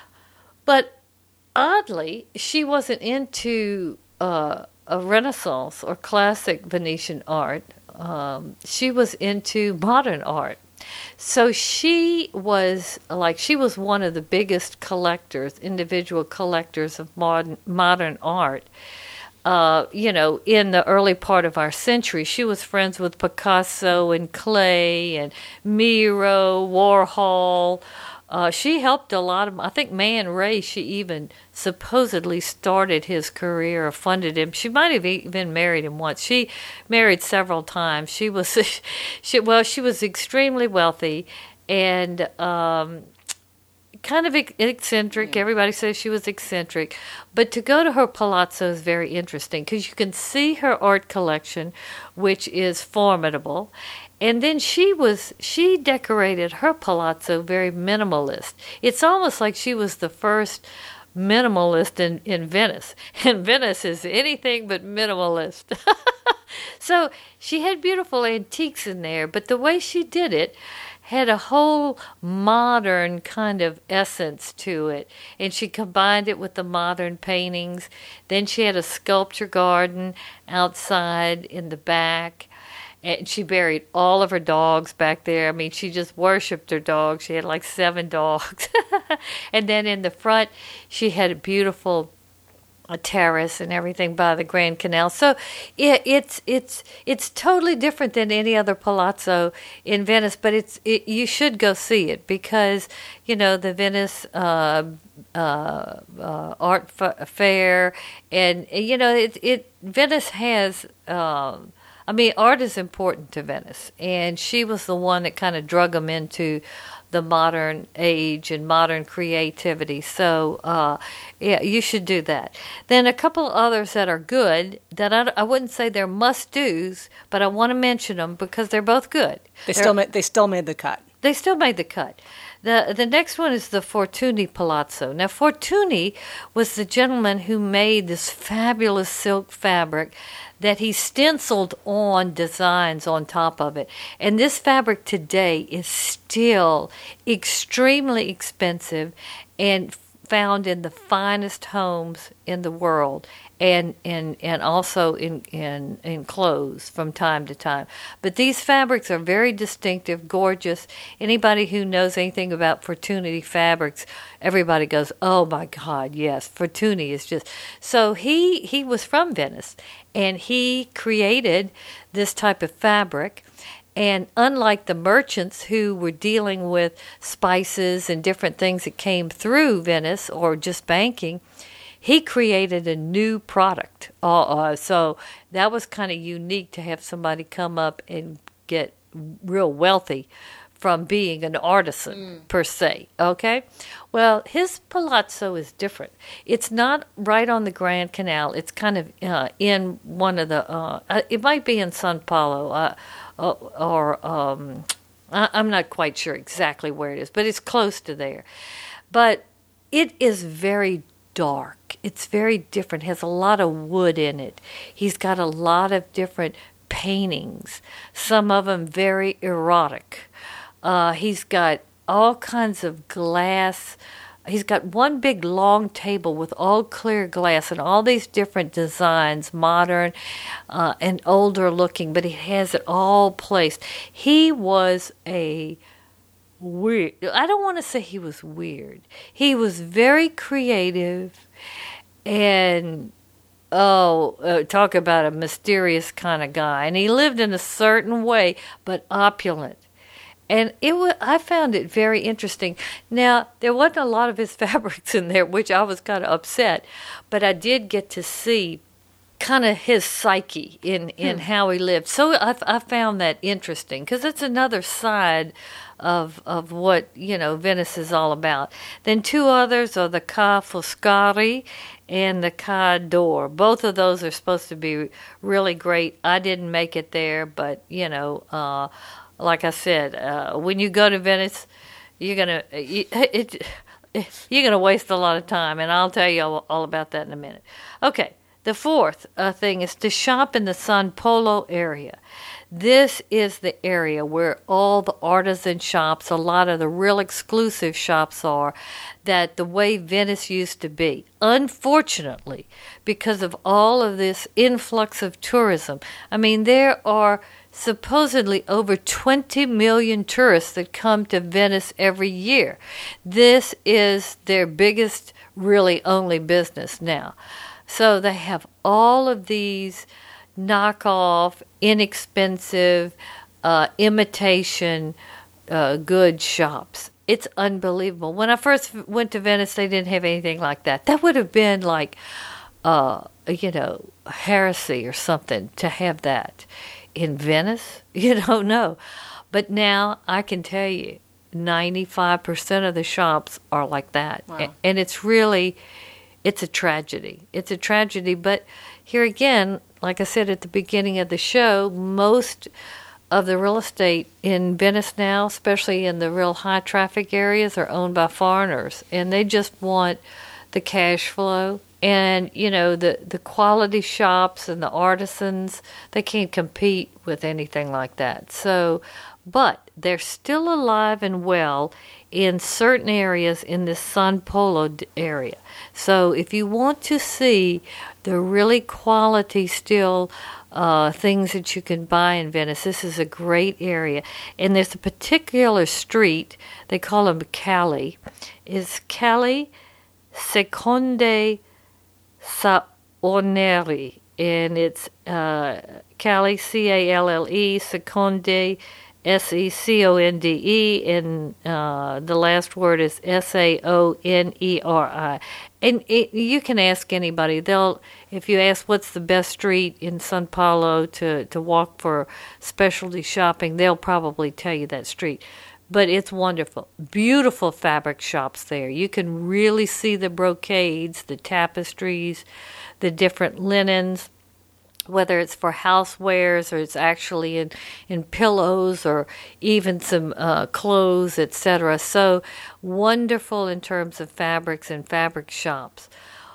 But oddly, she wasn't into uh, a Renaissance or classic Venetian art. Um, she was into modern art. So she was like she was one of the biggest collectors, individual collectors of modern modern art. Uh, you know, in the early part of our century, she was friends with Picasso and Klee and Miro, Warhol, Uh, she helped a lot of, I think Man Ray, she even supposedly started his career or funded him. She might have even married him once. She married several times. She was, she, well, she was extremely wealthy and um, kind of eccentric. Yeah. Everybody says she was eccentric. But to go to her palazzo is very interesting because you can see her art collection, which is formidable. And then she was, she decorated her palazzo very minimalist. It's almost like she was the first minimalist in, in Venice. And Venice is anything but minimalist. So she had beautiful antiques in there, but the way she did it had a whole modern kind of essence to it. And she combined it with the modern paintings. Then she had a sculpture garden outside in the back. And she buried all of her dogs back there. I mean, she just worshipped her dogs. She had like seven dogs. And then in the front, she had a beautiful a terrace and everything by the Grand Canal. So it, it's it's it's totally different than any other palazzo in Venice. But it's it, you should go see it because you know the Venice uh, uh, uh, art f- fair, and you know it. it Venice has. Um, I mean, art is important to Venice, and she was the one that kind of drug them into the modern age and modern creativity. So, uh, yeah, you should do that. Then a couple others that are good that I, I wouldn't say they're must-dos, but I want to mention them because they're both good. They they're, still made, they still made the cut. They still made the cut. The the next one is the Fortuny Palazzo. Now, Fortuny was the gentleman who made this fabulous silk fabric that he stenciled on designs on top of it. And this fabric today is still extremely expensive and found in the finest homes in the world, and and, and also in, in, in clothes from time to time. But these fabrics are very distinctive, gorgeous. Anybody who knows anything about Fortuny fabrics, everybody goes, oh my God, yes, Fortuny is just... So he, he was from Venice, and he created this type of fabric. And unlike the merchants who were dealing with spices and different things that came through Venice or just banking, he created a new product. Uh, uh, so that was kind of unique to have somebody come up and get real wealthy from being an artisan, mm. per se, okay? Well, his palazzo is different. It's not right on the Grand Canal. It's kind of uh, in one of the, uh, uh, it might be in São Paulo, uh, uh, or um, I, I'm not quite sure exactly where it is, but it's close to there. But it is very dark. It's very different. It has a lot of wood in it. He's got a lot of different paintings, some of them very erotic. Uh, he's got all kinds of glass. He's got one big long table with all clear glass and all these different designs, modern uh, and older looking, but he has it all placed. He was a weird, I don't want to say he was weird. He was very creative and, oh, uh, talk about a mysterious kind of guy. And he lived in a certain way, but opulent. And it was, I found it very interesting. Now, there wasn't a lot of his fabrics in there, which I was kind of upset. But I did get to see kind of his psyche in, in hmm. how he lived. So I, I found that interesting because it's another side of of what, you know, Venice is all about. Then two others are the Ca' Foscari and the Ca' d'Or. Both of those are supposed to be really great. I didn't make it there, but, you know... Uh, Like I said, uh, when you go to Venice, you're gonna you, it, it, you're gonna waste a lot of time, and I'll tell you all, all about that in a minute. Okay, the fourth uh, thing is to shop in the San Polo area. This is the area where all the artisan shops, a lot of the real exclusive shops are, that the way Venice used to be. Unfortunately, because of all of this influx of tourism, I mean, there are supposedly over twenty million tourists that come to Venice every year. This is their biggest, really only business now. So they have all of these knockoff, inexpensive, uh, imitation uh, good shops. it's unbelievable. When I first went to Venice, they didn't have anything like that. That would have been like, uh, you know, heresy or something to have that in Venice. You don't know. But now I can tell you, ninety-five percent of the shops are like that. Wow. And it's really, it's a tragedy. It's a tragedy. But here again, like I said at the beginning of the show, most of the real estate in Venice now, especially in the real high traffic areas, are owned by foreigners. And they just want the cash flow. And, you know, the, the quality shops and the artisans, they can't compete with anything like that. So, but they're still alive and well in certain areas in the San Polo area. So if you want to see the really quality still uh, things that you can buy in Venice, this is a great area. And there's a particular street, they call them Calle. It's Calle Seconde Saorneri, and it's uh, Calle, C A L L E, Seconde, S E C O N D E, and uh, the last word is S A O N E R I. And it, you can ask anybody. They'll, if you ask what's the best street in San Paulo to, to walk for specialty shopping, they'll probably tell you that street. But it's wonderful. Beautiful fabric shops there. You can really see the brocades, the tapestries, the different linens, whether it's for housewares or it's actually in, in pillows or even some uh, clothes, et cetera. So wonderful in terms of fabrics and fabric shops.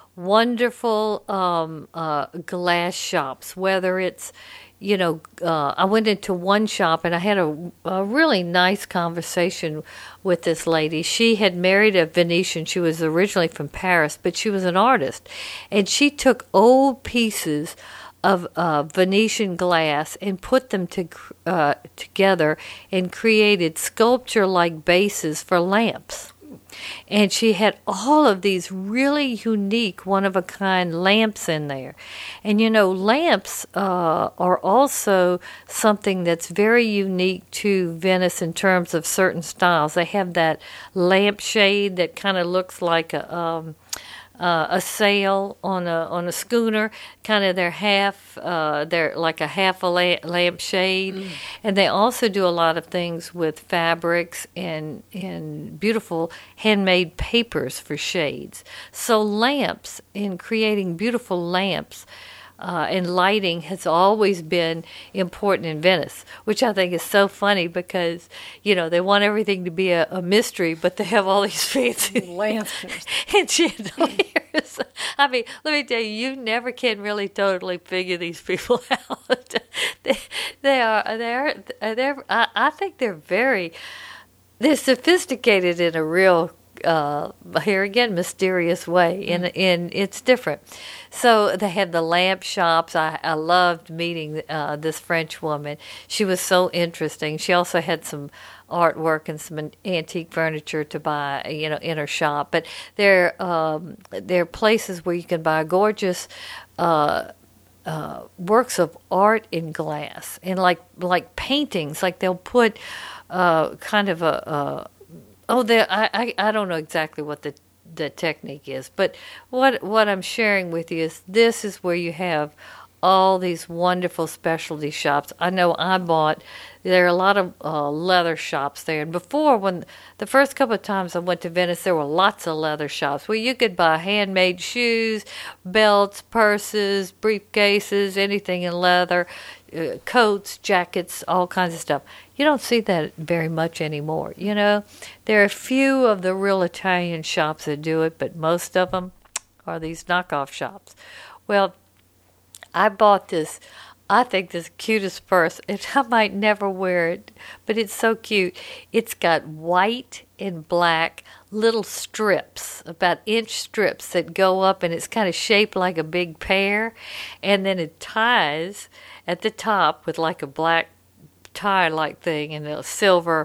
Wonderful um, uh, glass shops, whether it's, you know, uh, I went into one shop and I had a, a really nice conversation with this lady. She had married a Venetian. She was originally from Paris, but she was an artist. And she took old pieces of uh, Venetian glass and put them to, uh, together and created sculpture-like bases for lamps. And she had all of these really unique, one-of-a-kind lamps in there. And, you know, lamps uh, are also something that's very unique to Venice in terms of certain styles. They have that lampshade that kind of looks like a... Um, Uh, a sail on a on a schooner, kind of their half, uh, they're like a half a la- lampshade, mm. And they also do a lot of things with fabrics and and beautiful handmade papers for shades. So lamps, in creating beautiful lamps, Uh, and lighting has always been important in Venice, which I think is so funny because, you know, they want everything to be a, a mystery, but they have all these fancy lamps and chandeliers. I mean, let me tell you, you never can really totally figure these people out. they, they are, they're, they're, I, I think they're very, they're sophisticated in a real Uh, here again, mysterious way, and and it's different. So they had the lamp shops. I, I loved meeting uh, this French woman. She was so interesting. She also had some artwork and some antique furniture to buy, you know, in her shop. But there, um, there are places where you can buy gorgeous uh, uh, works of art in glass, and like like paintings. Like they'll put uh, kind of a, a Oh, there. I, I, I don't know exactly what the the technique is, but what what I'm sharing with you is this is where you have all these wonderful specialty shops. I know I bought. There are a lot of uh, leather shops there, and before, when the first couple of times I went to Venice, there were lots of leather shops where you could buy handmade shoes, belts, purses, briefcases, anything in leather, uh, coats, jackets, all kinds of stuff. You don't see that very much anymore, you know. There are a few of the real Italian shops that do it, but most of them are these knockoff shops. Well, I bought this, I think this cutest purse, and I might never wear it, but it's so cute. It's got white and black little strips, about inch strips that go up, and it's kind of shaped like a big pear, and then it ties at the top with like a black tie-like thing and a silver,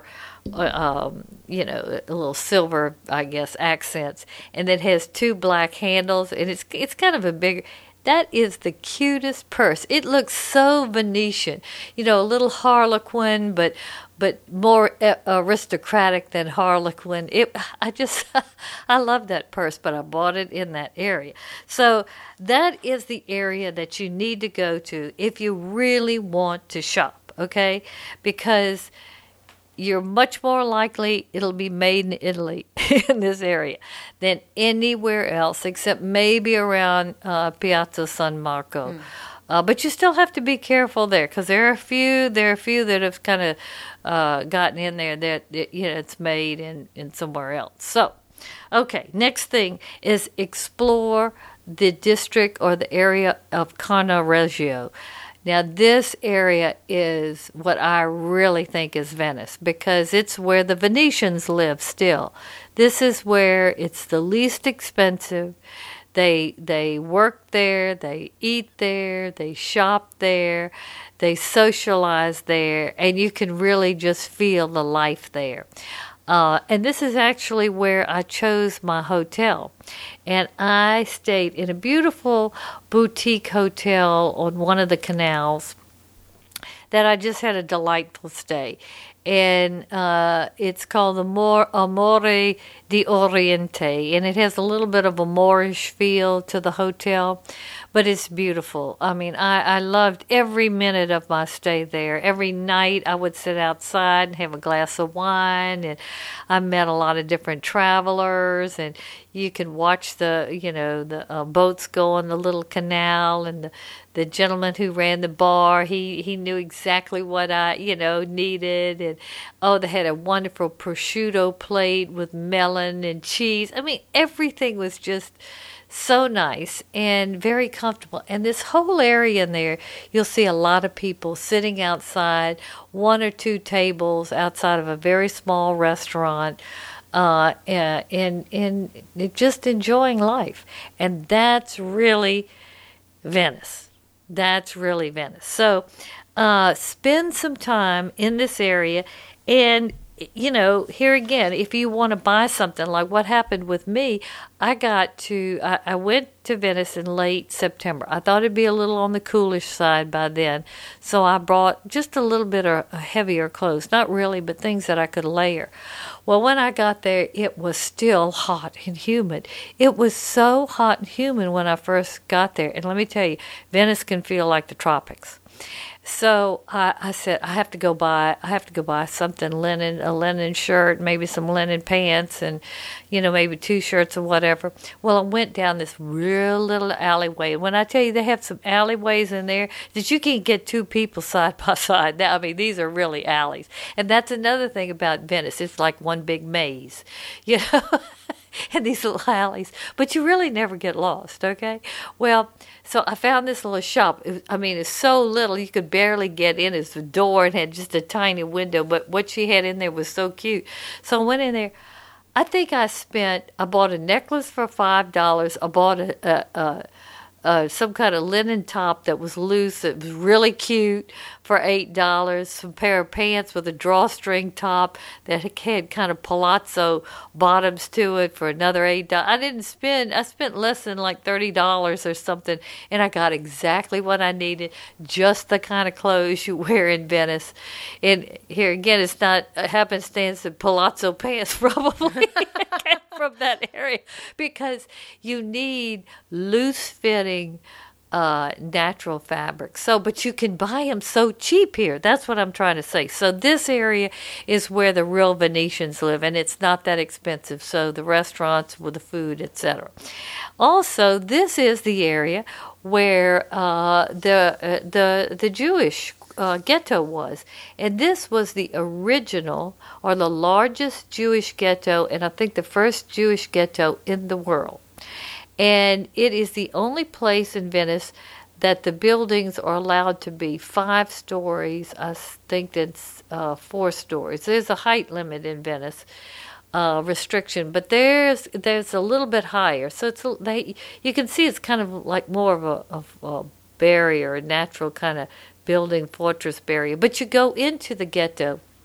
um, you know, a little silver, I guess, accents, and it has two black handles, and it's it's kind of a big. That is the cutest purse. It looks so Venetian. You know, a little Harlequin, but but more aristocratic than Harlequin. It, I just, I love that purse, but I bought it in that area. So that is the area that you need to go to if you really want to shop, okay? Because you're much more likely it'll be made in Italy in this area than anywhere else, except maybe around uh, Piazza San Marco. Mm. Uh, but you still have to be careful there, because there are a few there are a few that have kind of uh, gotten in there that it, you know, it's made in, in somewhere else. So, okay, next thing is explore the district or the area of Cannaregio. Now, this area is what I really think is Venice, because it's where the Venetians live still. This is where it's the least expensive. They they work there, they eat there, they shop there, they socialize there, and you can really just feel the life there. Uh, and this is actually where I chose my hotel. And I stayed in a beautiful boutique hotel on one of the canals that I just had a delightful stay. And uh, it's called the Mor- Amore di Oriente, and it has a little bit of a Moorish feel to the hotel, but it's beautiful. I mean, I, I loved every minute of my stay there. Every night I would sit outside and have a glass of wine, and I met a lot of different travelers, and you can watch the, you know, the uh, boats go on the little canal, and the The gentleman who ran the bar, he, he knew exactly what I, you know, needed. And, oh, they had a wonderful prosciutto plate with melon and cheese. I mean, everything was just so nice and very comfortable. And this whole area in there, you'll see a lot of people sitting outside, one or two tables outside of a very small restaurant, uh, and, and, and just enjoying life. And that's really Venice. That's really Venice. So uh, spend some time in this area. And, you know, here again, if you want to buy something, like what happened with me, I got to, I, I went to Venice in late September. I thought it'd be a little on the coolish side by then. So I brought just a little bit of heavier clothes. Not really, but things that I could layer. Well, when I got there, it was still hot and humid. It was so hot and humid when I first got there. And let me tell you, Venice can feel like the tropics. So I, I said, I have to go buy, I have to go buy something linen, a linen shirt, maybe some linen pants, and, you know, maybe two shirts or whatever. Well, I went down this real little alleyway. When I tell you they have some alleyways in there that you can't get two people side by side. Now, I mean, these are really alleys. And that's another thing about Venice. It's like one big maze, you know, and these little alleys. But you really never get lost, okay? Well, so I found this little shop. It was, I mean, it's so little you could barely get in. It's a door and had just a tiny window, but what she had in there was so cute. So I went in there. I think I spent, I bought a necklace for five dollars. I bought a, a, a, a some kind of linen top that was loose. It was really cute for eight dollars. Some pair of pants with a drawstring top that had kind of palazzo bottoms to it for another eight dollars. I didn't spend, I spent less than like thirty dollars or something, and I got exactly what I needed, just the kind of clothes you wear in Venice. And here again, it's not a happenstance that palazzo pants probably came from that area, because you need loose-fitting Uh, natural fabric. So, but you can buy them so cheap here. That's what I'm trying to say. So this area is where the real Venetians live, and it's not that expensive. So the restaurants with the food, et cetera. Also, this is the area where uh, the uh, the the Jewish uh, ghetto was, and this was the original or the largest Jewish ghetto, and I think the first Jewish ghetto in the world. And it is the only place in Venice that the buildings are allowed to be five stories. I think it's uh, four stories. There's a height limit in Venice, uh, restriction, but there's there's a little bit higher. So it's they you can see it's kind of like more of a, of a barrier, a natural kind of building fortress barrier. But you go into the ghetto,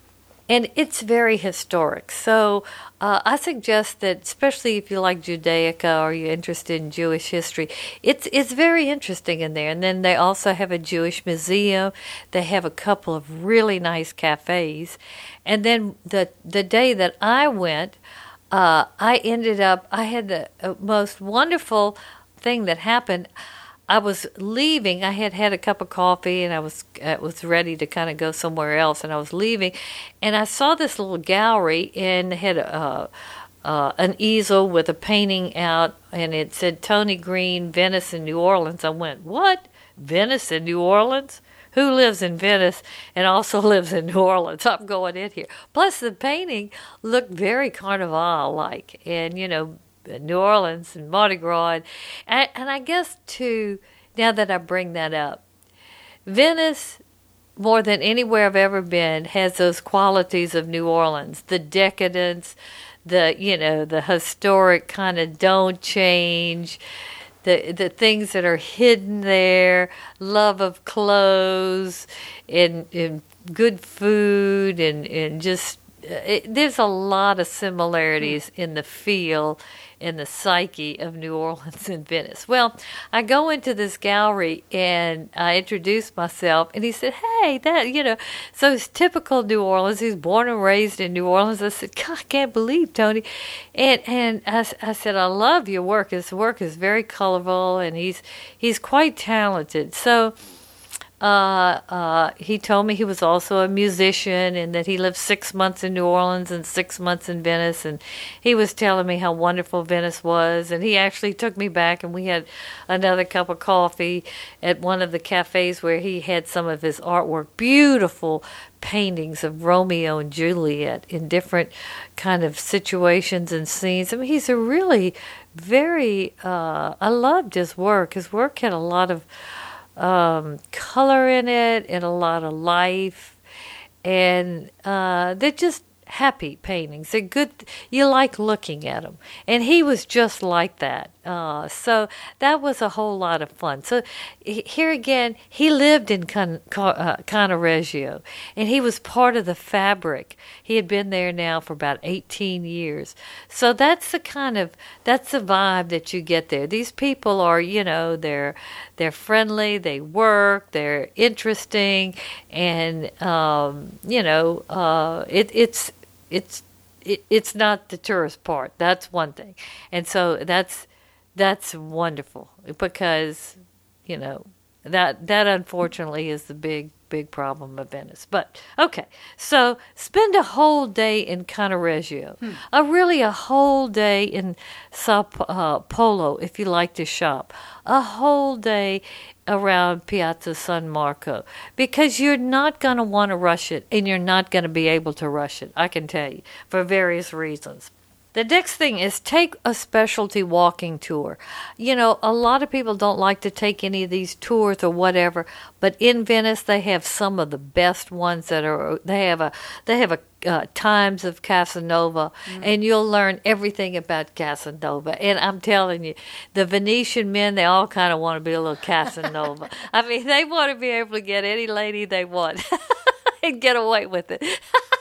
and it's very historic. So uh, I suggest that, especially if you like Judaica or you're interested in Jewish history, it's it's very interesting in there. And then they also have a Jewish museum. They have a couple of really nice cafes. And then the the day that I went, uh, I ended up, I had the uh, most wonderful thing that happened. I was leaving. I had had a cup of coffee, and I was uh, was ready to kind of go somewhere else. And I was leaving, and I saw this little gallery, and it had a, uh, an easel with a painting out, and it said Tony Green, Venice and New Orleans. I went, what? Venice and New Orleans? Who lives in Venice and also lives in New Orleans? I'm going in here. Plus, the painting looked very Carnival-like, and you know, New Orleans and Mardi Gras, and, and I guess too, now that I bring that up, Venice, more than anywhere I've ever been, has those qualities of New Orleans, the decadence, the, you know, the historic kind of don't change, the the things that are hidden there, love of clothes, and, and good food, and, and just, it, there's a lot of similarities in the feel in the psyche of New Orleans and Venice. Well, I go into this gallery and I introduce myself, and he said, hey, that, you know, so it's typical New Orleans. He's born and raised in New Orleans. I said, God, I can't believe, Tony. And and I, I said, I love your work. His work is very colorful, and he's he's quite talented. So Uh, uh, he told me he was also a musician, and that he lived six months in New Orleans and six months in Venice, and he was telling me how wonderful Venice was, and he actually took me back, and we had another cup of coffee at one of the cafes where he had some of his artwork, beautiful paintings of Romeo and Juliet in different kind of situations and scenes. I mean, he's a really very, uh, I loved his work. His work had a lot of Um, color in it and a lot of life, and uh, they're just happy paintings. They're good. You like looking at them, and he was just like that. Uh, so that was a whole lot of fun. So here again, he lived in Can- uh, Cannaregio, and he was part of the fabric. He had been there now for about eighteen years. So that's the kind of, that's the vibe that you get there. These people are, you know, they're they're friendly, they work, they're interesting, and um, you know, uh, it, it's it's it, it's not the tourist part. That's one thing, and so that's. That's wonderful, because, you know, that that unfortunately is the big, big problem of Venice. But, okay, so spend a whole day in Cannaregio, hmm. a really a whole day in Sao uh, Paulo, if you like to shop, a whole day around Piazza San Marco, because you're not going to want to rush it, and you're not going to be able to rush it, I can tell you, for various reasons. The next thing is take a specialty walking tour. You know, a lot of people don't like to take any of these tours or whatever, but in Venice they have some of the best ones that are. They have a they have a uh, Times of Casanova, mm-hmm. and you'll learn everything about Casanova. And I'm telling you, the Venetian men, they all kind of want to be a little Casanova. I mean, they want to be able to get any lady they want and get away with it.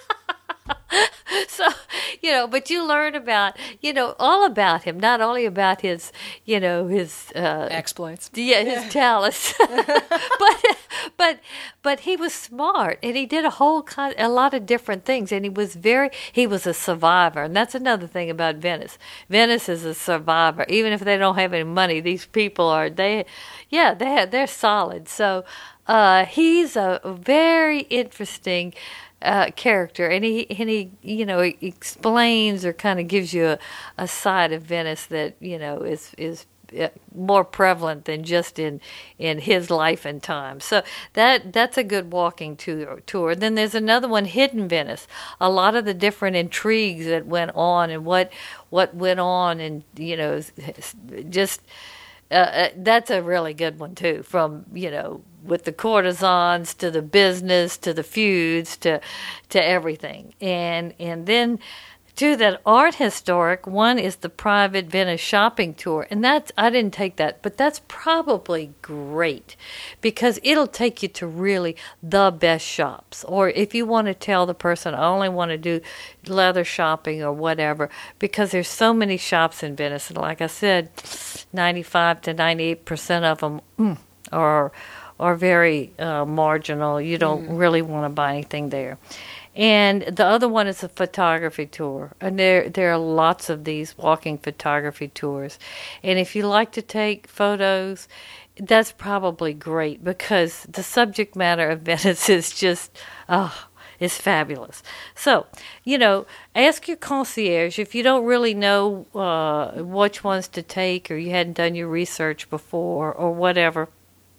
So, you know, but you learn about, you know, all about him, not only about his, you know, his uh, exploits, yeah, his yeah. talents, but but but he was smart, and he did a whole kind, a lot of different things, and he was very, he was a survivor, and that's another thing about Venice. Venice is a survivor, even if they don't have any money. These people are they, yeah, they they're solid. So uh, he's a very interesting. Uh, character, and he and he you know he explains or kind of gives you a, a side of Venice that you know is is more prevalent than just in in his life and time. So that that's a good walking tour. Tour. Then there's another one, Hidden Venice. A lot of the different intrigues that went on and what what went on, and you know just. Uh, that's a really good one too. From you know, with the courtesans to the business to the feuds to to everything, and and then two that aren't historic, one is the private Venice shopping tour, and that's, I didn't take that, but that's probably great because it'll take you to really the best shops. Or if you want to tell the person, I only want to do leather shopping or whatever, because there's so many shops in Venice, and like I said, ninety-five to ninety-eight percent of them mm, are are very uh, marginal. You don't mm. really want to buy anything there. And the other one is a photography tour. And there there are lots of these walking photography tours. And if you like to take photos, that's probably great because the subject matter of Venice is just, oh, it's fabulous. So, you know, ask your concierge if you don't really know uh, which ones to take or you hadn't done your research before or whatever.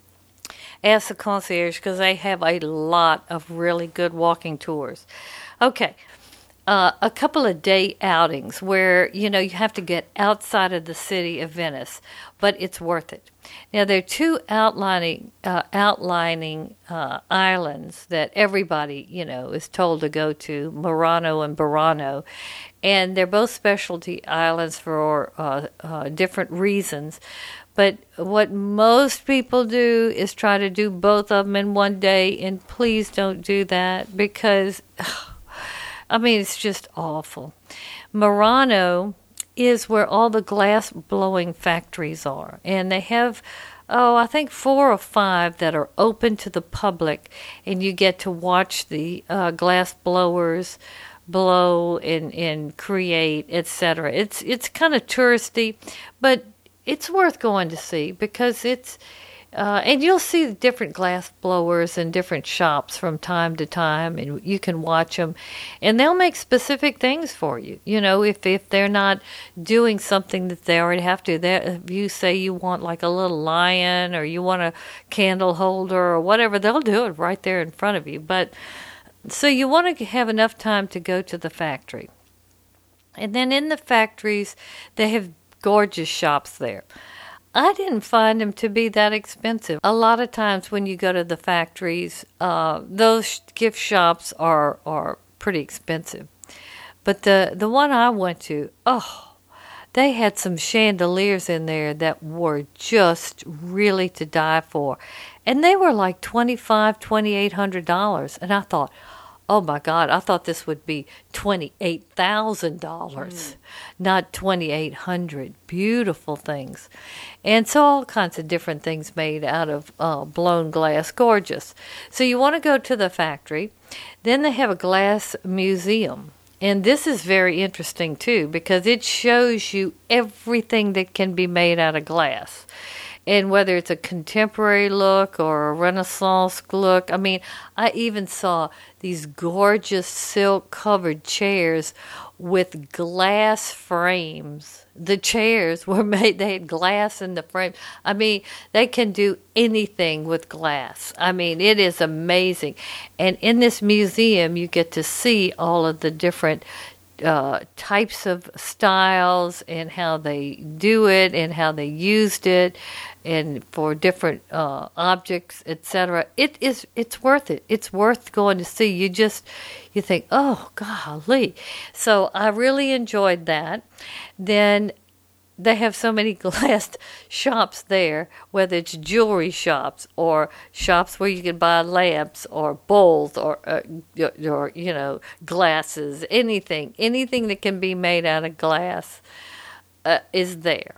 Ask the concierge because they have a lot of really good walking tours. Okay, uh, a couple of day outings where, you know, you have to get outside of the city of Venice, but it's worth it. Now, there are two outlining uh, outlining uh, islands that everybody, you know, is told to go to, Murano and Burano, and they're both specialty islands for uh, uh, different reasons. But what most people do is try to do both of them in one day, and please don't do that because, I mean, it's just awful. Murano is where all the glass blowing factories are, and they have, oh, I think four or five that are open to the public, and you get to watch the uh, glass blowers blow and, and create, et cetera. It's it's kind of touristy, but it's worth going to see because it's, uh, and you'll see different glass blowers in different shops from time to time, and you can watch them, and they'll make specific things for you. You know, if if they're not doing something that they already have to, if you say you want like a little lion or you want a candle holder or whatever, they'll do it right there in front of you. But so you want to have enough time to go to the factory, and then in the factories they have gorgeous shops there. I didn't find them to be that expensive. A lot of times when you go to the factories, uh, those gift shops are are pretty expensive. But the, the one I went to, oh, they had some chandeliers in there that were just really to die for. And they were like twenty-five hundred dollars, twenty-eight hundred dollars. And I thought, oh my God, I thought this would be twenty-eight thousand dollars, mm. not twenty-eight hundred dollars. Beautiful things. And so all kinds of different things made out of uh, blown glass. Gorgeous. So you want to go to the factory. Then they have a glass museum. And this is very interesting too because it shows you everything that can be made out of glass. And whether it's a contemporary look or a Renaissance look. I mean, I even saw these gorgeous silk-covered chairs with glass frames. The chairs were made, they had glass in the frame. I mean, they can do anything with glass. I mean, it is amazing. And in this museum, you get to see all of the different Uh, types of styles and how they do it and how they used it and for different uh, objects, et cetera. It is, it's worth it. It's worth going to see. You just, you think, oh, golly. So I really enjoyed that. Then they have so many glass shops there, whether it's jewelry shops or shops where you can buy lamps or bowls or, uh, or you know, glasses, anything. Anything that can be made out of glass uh, is there.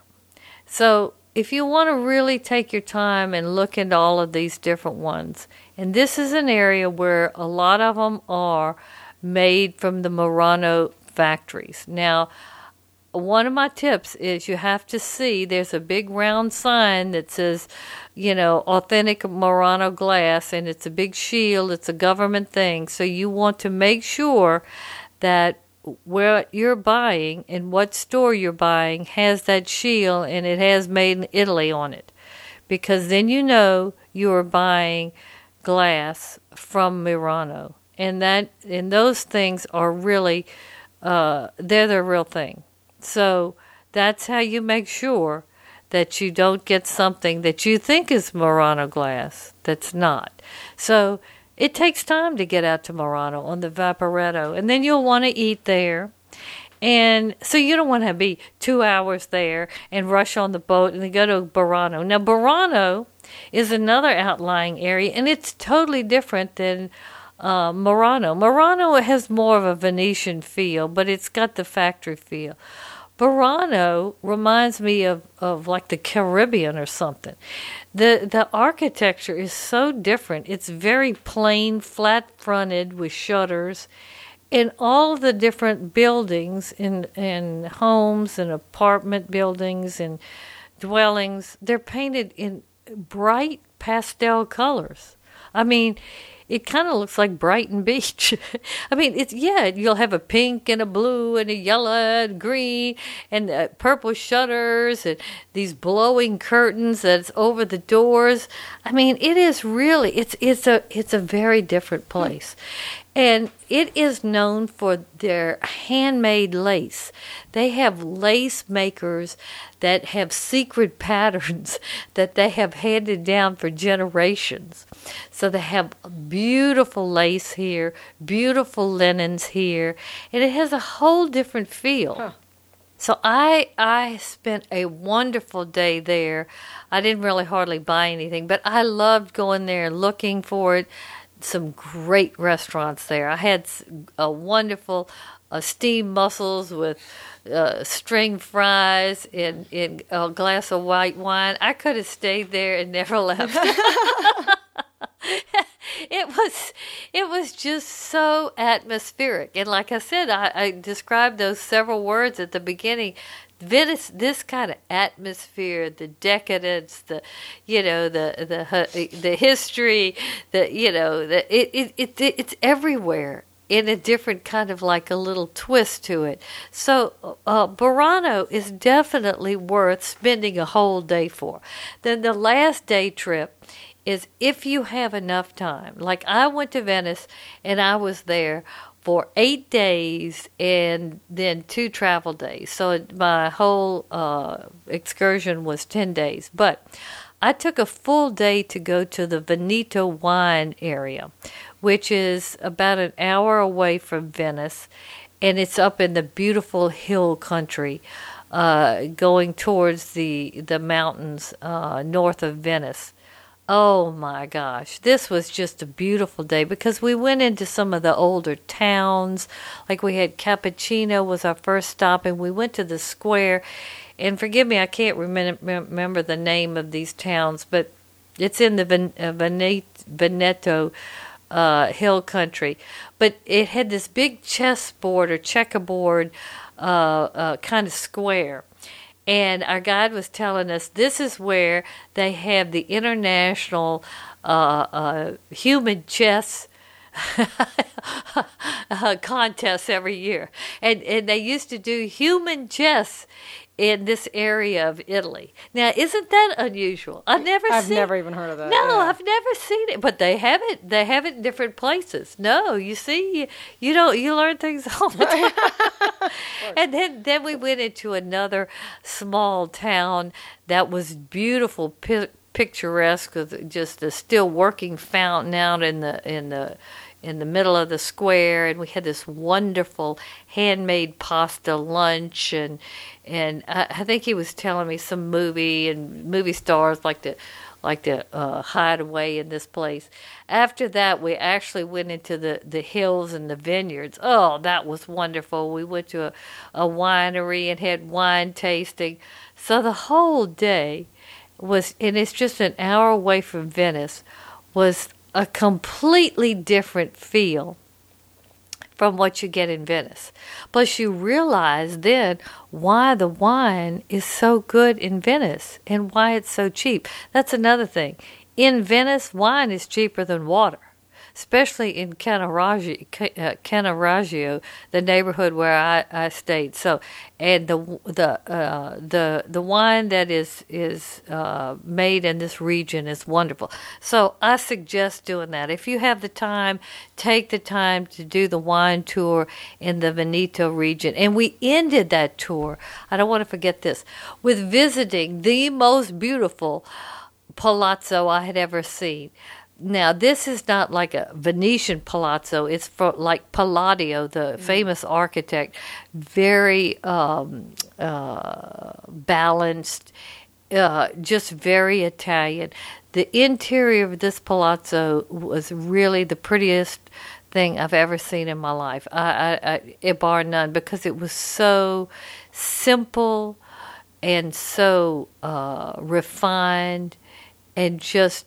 So if you want to really take your time and look into all of these different ones, and this is an area where a lot of them are made from the Murano factories. Now, one of my tips is you have to see, there's a big round sign that says, you know, authentic Murano glass, and it's a big shield. It's a government thing. So you want to make sure that where you're buying and what store you're buying has that shield and it has made in Italy on it. Because then you know you're buying glass from Murano. And that, and those things are really, uh, they're the real thing. So that's how you make sure that you don't get something that you think is Murano glass that's not. So it takes time to get out to Murano on the Vaporetto, and then you'll want to eat there. And so you don't want to be two hours there and rush on the boat and then go to Burano. Now, Burano is another outlying area, and it's totally different than uh, Murano. Murano has more of a Venetian feel, but it's got the factory feel. Burano reminds me of, of like the Caribbean or something. The the architecture is so different. It's very plain, flat-fronted with shutters. And all the different buildings and, and homes and apartment buildings and dwellings, they're painted in bright pastel colors. I mean, it kind of looks like Brighton Beach. I mean, it's yeah, you'll have a pink and a blue and a yellow and green and uh, purple shutters and these blowing curtains that's over the doors. I mean, it is really it's it's a it's a very different place. And it is known for their handmade lace. They have lace makers that have secret patterns that they have handed down for generations. So they have beautiful lace here, beautiful linens here, and it has a whole different feel. Huh. So I I spent a wonderful day there. I didn't really hardly buy anything, but I loved going there looking for it. Some great restaurants there. I had a wonderful uh, steamed mussels with uh, string fries and, and a glass of white wine. I could have stayed there and never left. It was it was just so atmospheric. And like I said, I, I described those several words at the beginning. Venice, this kind of atmosphere, the decadence, the, you know, the the the history, the you know, the it it, it it's everywhere in a different kind of like a little twist to it. So uh, Burano is definitely worth spending a whole day for. Then the last day trip is if you have enough time. Like I went to Venice and I was there for eight days and then two travel days. So my whole uh, excursion was ten days. But I took a full day to go to the Veneto wine area, which is about an hour away from Venice. And it's up in the beautiful hill country, uh, going towards the, the mountains uh, north of Venice. Oh my gosh, this was just a beautiful day because we went into some of the older towns. Like we had Cappuccino was our first stop, and we went to the square. And forgive me, I can't remem- remember the name of these towns, but it's in the Ven- uh, Venet- Veneto uh, hill country. But it had this big chessboard or checkerboard uh, uh, kind of square. And our guide was telling us this is where they have the international uh, uh, human chess uh, contests every year. And, and they used to do human chess in this area of Italy. Now, isn't that unusual? I've never I've seen never even heard of that. No, yeah. I've never seen it. But they have it. They have it in different places. No, you see, you, you don't. You learn things all the time. And then, then we went into another small town that was beautiful, pi- picturesque, with just a still working fountain out in the in the. in the middle of the square, and we had this wonderful handmade pasta lunch, and and I, I think he was telling me some movie and movie stars like to like to uh, hide away in this place. After that, we actually went into the, the hills and the vineyards. Oh, that was wonderful. We went to a, a winery and had wine tasting. So the whole day was, and it's just an hour away from Venice, was a completely different feel from what you get in Venice. Plus you realize then why the wine is so good in Venice and why it's so cheap. That's another thing. In Venice, wine is cheaper than water, especially in Canaraggio, uh, Canaraggio, the neighborhood where I, I stayed. So, and the the uh, the the wine that is is uh, made in this region is wonderful. So I suggest doing that. If you have the time, take the time to do the wine tour in the Veneto region. And we ended that tour, I don't want to forget this, with visiting the most beautiful palazzo I had ever seen. now this is not like a Venetian palazzo. It's for like Palladio, the mm-hmm. famous architect, very um, uh, balanced, uh, just very Italian. The interior of this palazzo was really the prettiest thing I've ever seen in my life, I, I, I, bar none, because it was so simple and so uh, refined and just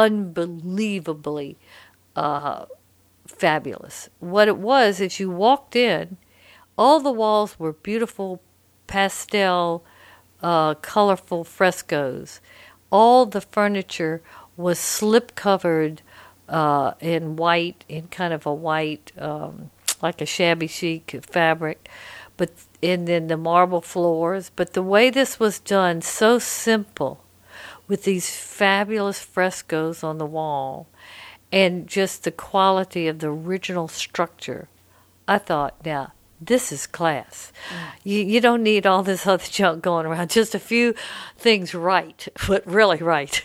unbelievably uh, fabulous. What it was is you walked in, all the walls were beautiful pastel, uh, colorful frescoes. All the furniture was slip-covered uh, in white, in kind of a white, um, like a shabby chic fabric, but and then the marble floors. But the way this was done, so simple, with these fabulous frescoes on the wall, and just the quality of the original structure, I thought, now, this is class. Mm. You you don't need all this other junk going around. Just a few things right, but really right.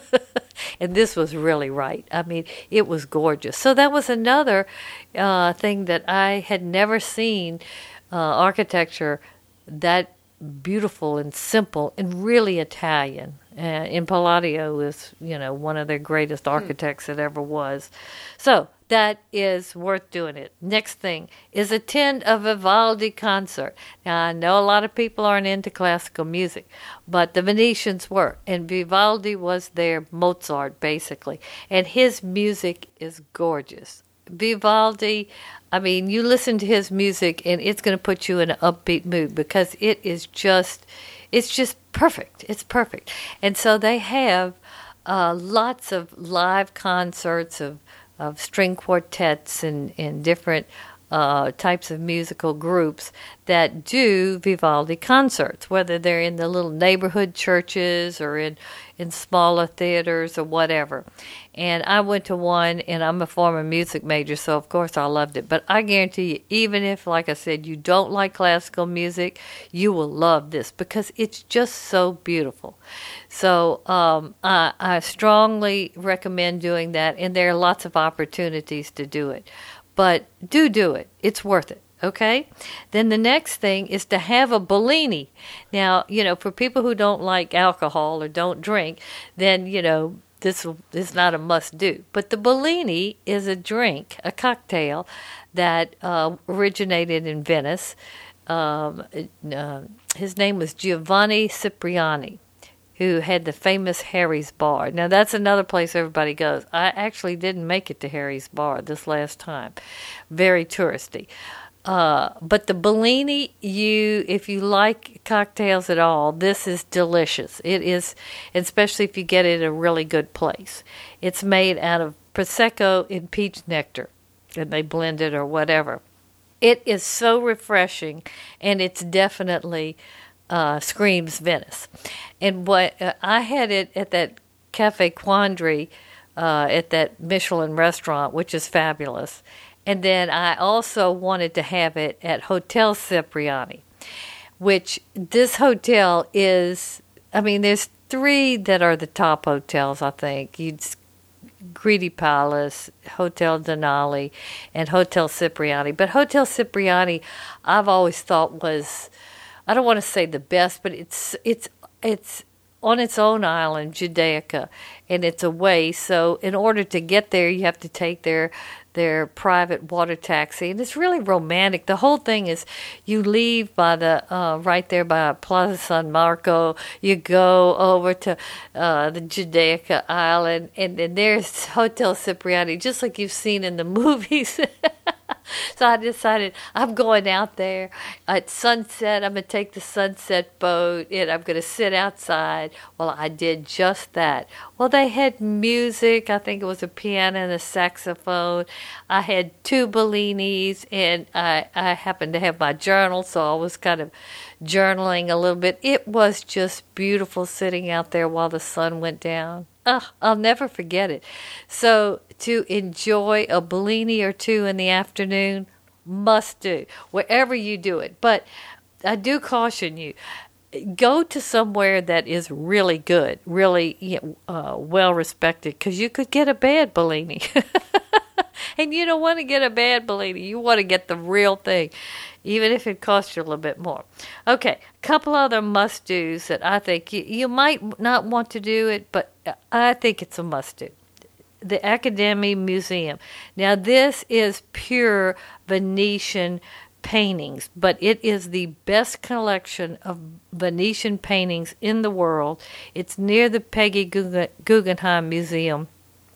And this was really right. I mean, it was gorgeous. So that was another uh, thing that I had never seen, uh, architecture that beautiful and simple and really Italian. Uh, and Palladio is, you know, one of the greatest architects mm. that ever was. So that is worth doing it. Next thing is attend a Vivaldi concert. Now, I know a lot of people aren't into classical music, but the Venetians were, and Vivaldi was their Mozart, basically, and his music is gorgeous. Vivaldi, I mean, you listen to his music, and it's going to put you in an upbeat mood because it is just, it's just perfect. It's perfect. And so they have uh, lots of live concerts of of string quartets and, and different uh, types of musical groups that do Vivaldi concerts, whether they're in the little neighborhood churches or in, in smaller theaters or whatever. And I went to one, and I'm a former music major, so of course I loved it. But I guarantee you, even if, like I said, you don't like classical music, you will love this because it's just so beautiful. So um, I, I strongly recommend doing that, and there are lots of opportunities to do it. But do do it. It's worth it. Okay? Then the next thing is to have a Bellini. Now, you know, for people who don't like alcohol or don't drink, then, you know, this is not a must-do. But the Bellini is a drink, a cocktail, that uh, originated in Venice. Um, uh, his name was Giovanni Cipriani, who had the famous Harry's Bar. Now, that's another place everybody goes. I actually didn't make it to Harry's Bar this last time. Very touristy. Uh, but the Bellini, you, if you like cocktails at all, this is delicious. It is, especially if you get it at a really good place. It's made out of Prosecco and peach nectar, and they blend it or whatever. It is so refreshing, and it's definitely uh, screams Venice. And what uh, I had it at that Cafe Quandary, uh, at that Michelin restaurant, which is fabulous. And then I also wanted to have it at Hotel Cipriani, which this hotel is, I mean, there's three that are the top hotels, I think. You'd Greedy Palace, Hotel Denali, and Hotel Cipriani. But Hotel Cipriani, I've always thought was, I don't want to say the best, but it's it's it's on its own island, Judaica, and it's away. So in order to get there, you have to take their their private water taxi, and it's really romantic. The whole thing is you leave by the uh, right there by Plaza San Marco, you go over to uh, the Judaica Island, and then there's Hotel Cipriani, just like you've seen in the movies. So I decided I'm going out there at sunset. I'm going to take the sunset boat, and I'm going to sit outside. Well, I did just that. Well, they had music. I think it was a piano and a saxophone. I had two Bellinis, and I, I happened to have my journal, so I was kind of journaling a little bit. It was just beautiful sitting out there while the sun went down. Oh, I'll never forget it. So to enjoy a Bellini or two in the afternoon, must do, wherever you do it. But I do caution you, go to somewhere that is really good, really uh, well respected, because you could get a bad Bellini. And you don't want to get a bad Bellini. You want to get the real thing, even if it costs you a little bit more. Okay, a couple other must-dos that I think you, you might not want to do it, but I think it's a must-do. The Academy Museum. Now, this is pure Venetian paintings, but it is the best collection of Venetian paintings in the world. It's near the Peggy Guggenheim Museum.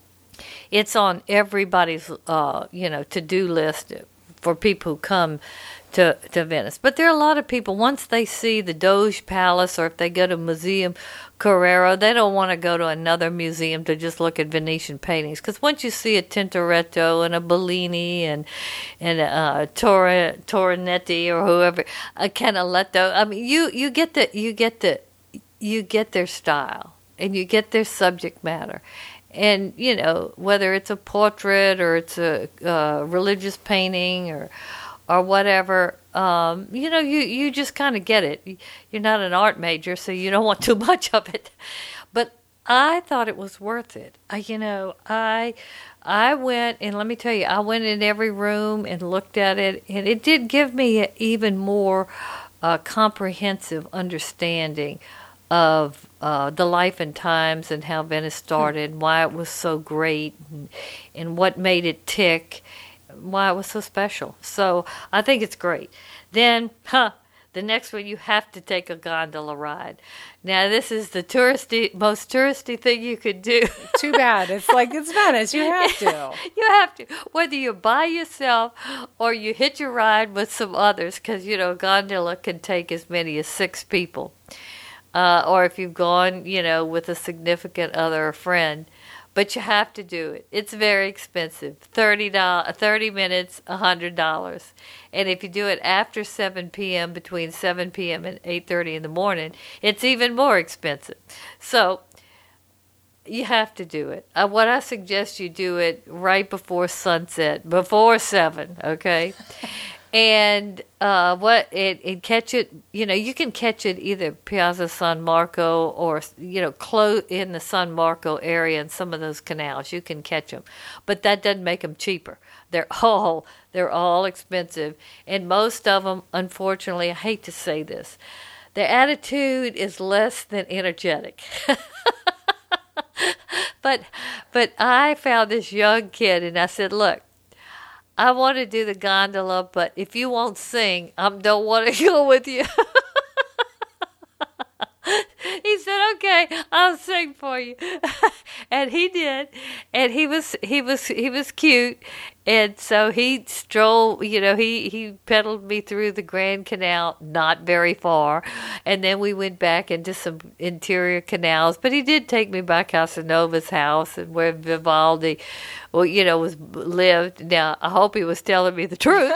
It's on everybody's, uh, you know, to-do list for people who come to to Venice. But there are a lot of people, once they see the Doge Palace, or if they go to Museum Carrera, they don't want to go to another museum to just look at Venetian paintings. Because once you see a Tintoretto and a Bellini and and uh, Tor- Toranetti or whoever, a Canaletto, I mean, you you get the you get the you get their style and you get their subject matter. And, you know, whether it's a portrait or it's a uh, religious painting or or whatever, um, you know, you, you just kind of get it. You're not an art major, so you don't want too much of it. But I thought it was worth it. I, you know, I I went, and let me tell you, I went in every room and looked at it, and it did give me an even more uh, comprehensive understanding of uh, the life and times and how Venice started, and why it was so great, and, and what made it tick, why it was so special. So I think it's great. Then, huh, the next one, you have to take a gondola ride. Now, this is the touristy, most touristy thing you could do. Too bad. It's like, it's Venice. You have to. You have to. Whether you're by yourself or you hitch a ride with some others, because, you know, gondola can take as many as six people. Uh, or if you've gone, you know, with a significant other or friend. But you have to do it. It's very expensive. thirty dollars, thirty minutes, one hundred dollars. And if you do it after seven p.m., between seven p.m. and eight thirty in the morning, it's even more expensive. So you have to do it. Uh, what I suggest you do it right before sunset, before seven, okay? And uh, what it, it catch it, you know, you can catch it either Piazza San Marco or, you know, close in the San Marco area and some of those canals. You can catch them, but that doesn't make them cheaper. They're all they're all expensive, and most of them, unfortunately, I hate to say this, their attitude is less than energetic. but but I found this young kid, and I said, look, I want to do the gondola, but if you won't sing, I don't want to go with you. He said, okay, I'll sing for you. And he did. And he was he was he was cute. And so he strolled, you know, he, he pedaled me through the Grand Canal, not very far. And then we went back into some interior canals. But he did take me by Casanova's house and where Vivaldi, well, you know, was lived. Now, I hope he was telling me the truth.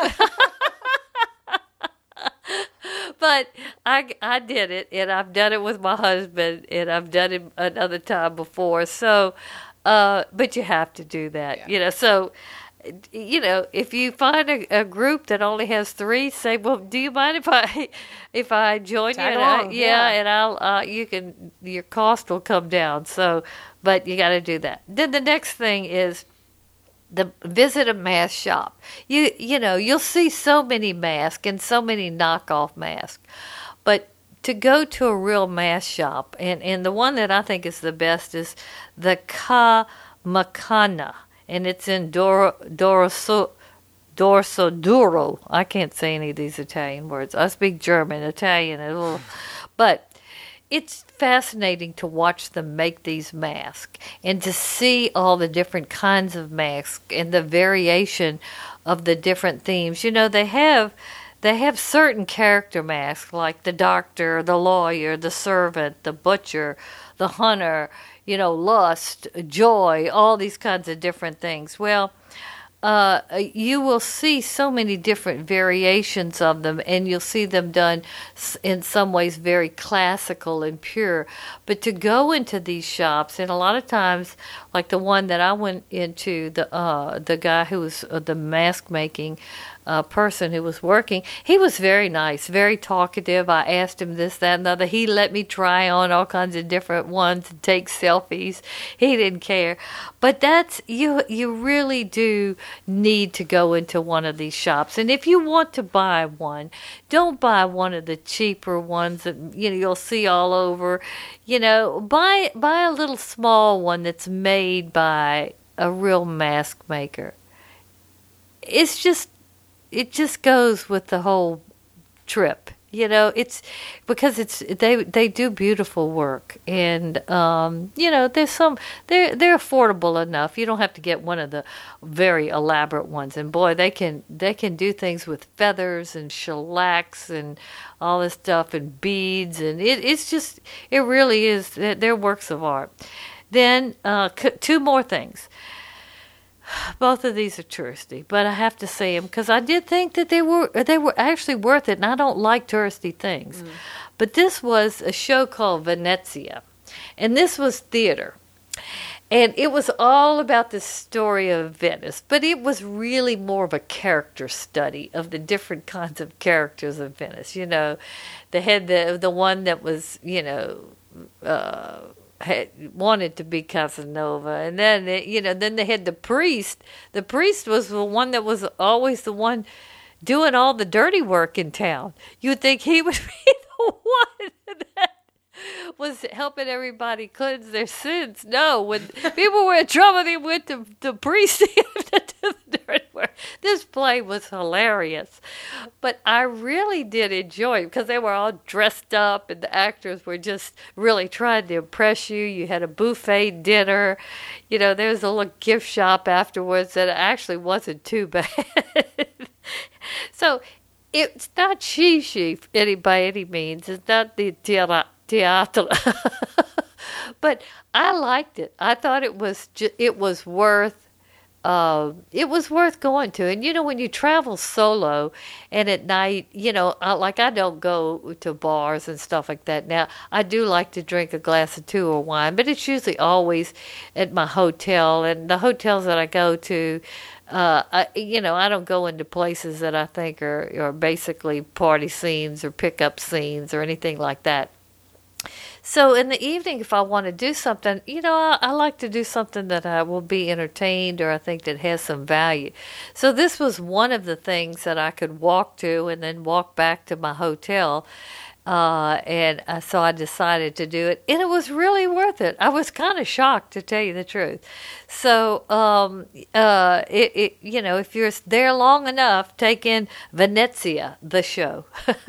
But I, I did it, and I've done it with my husband, and I've done it another time before. So, uh, but you have to do that, yeah. you know. So, you know, if you find a, a group that only has three, say, well, do you mind if I if I join Tag you? along, I, yeah, yeah, and I'll uh, you can your cost will come down. So, but you got to do that. Then the next thing is the visit a mask shop. You you know, you'll see so many masks and so many knockoff masks. But to go to a real mask shop, and, and the one that I think is the best is the Ca Macana, and it's in Doro, Dorso, Dorso Duro. I can't say any of these Italian words. I speak German, Italian, a little, but it's fascinating to watch them make these masks and to see all the different kinds of masks and the variation of the different themes. You know, they have they have certain character masks like the doctor, the lawyer, the servant, the butcher, the hunter, you know, lust, joy, all these kinds of different things. Well, Uh, you will see so many different variations of them, and you'll see them done in some ways very classical and pure. But to go into these shops, and a lot of times, like the one that I went into, the uh, the guy who was uh, the mask making uh, person who was working. He was very nice, very talkative. I asked him this, that, and the other. He let me try on all kinds of different ones and take selfies. He didn't care. But that's, you, you really do need to go into one of these shops. And if you want to buy one, don't buy one of the cheaper ones that, you know, you'll see all over. You know, buy, buy a little small one that's made by a real mask maker. It's just, it just goes with the whole trip, you know. It's because it's they they do beautiful work, and um, you know, there's some they're they're affordable enough. You don't have to get one of the very elaborate ones. And boy, they can they can do things with feathers and shellacs and all this stuff and beads, and it it's just it really is. They're works of art. Then uh, two more things. Both of these are touristy, but I have to say them because I did think that they were they were actually worth it, and I don't like touristy things. Mm. But this was a show called Venezia, and this was theater. And it was all about the story of Venice, but it was really more of a character study of the different kinds of characters of Venice. You know, they had the, the one that was, you know... Uh, Had wanted to be Casanova, and then they, you know, then they had the priest. The priest was the one that was always the one doing all the dirty work in town. You'd think he would be the one that was helping everybody cleanse their sins. No, when people were in trouble, they went to the priest to do the dirty work. This play was hilarious, but I really did enjoy it because they were all dressed up, and the actors were just really trying to impress you. You had a buffet dinner. You know, there was a little gift shop afterwards that actually wasn't too bad. So it's not she-she any by any means. It's not the tira. Teatro. But I liked it. I thought it was ju- it was worth uh, it was worth going to. And you know, when you travel solo and at night, you know, I, like I don't go to bars and stuff like that. Now I do like to drink a glass of two or wine, but it's usually always at my hotel, and the hotels that I go to. Uh, I, you know, I don't go into places that I think are, are basically party scenes or pickup scenes or anything like that. So in the evening, if I want to do something, you know, I, I like to do something that I will be entertained or I think that has some value. So this was one of the things that I could walk to and then walk back to my hotel. Uh, and uh, so I decided to do it, and it was really worth it. I was kind of shocked, to tell you the truth. So, um, uh, it, it, you know, if you're there long enough, take in Venezia, the show.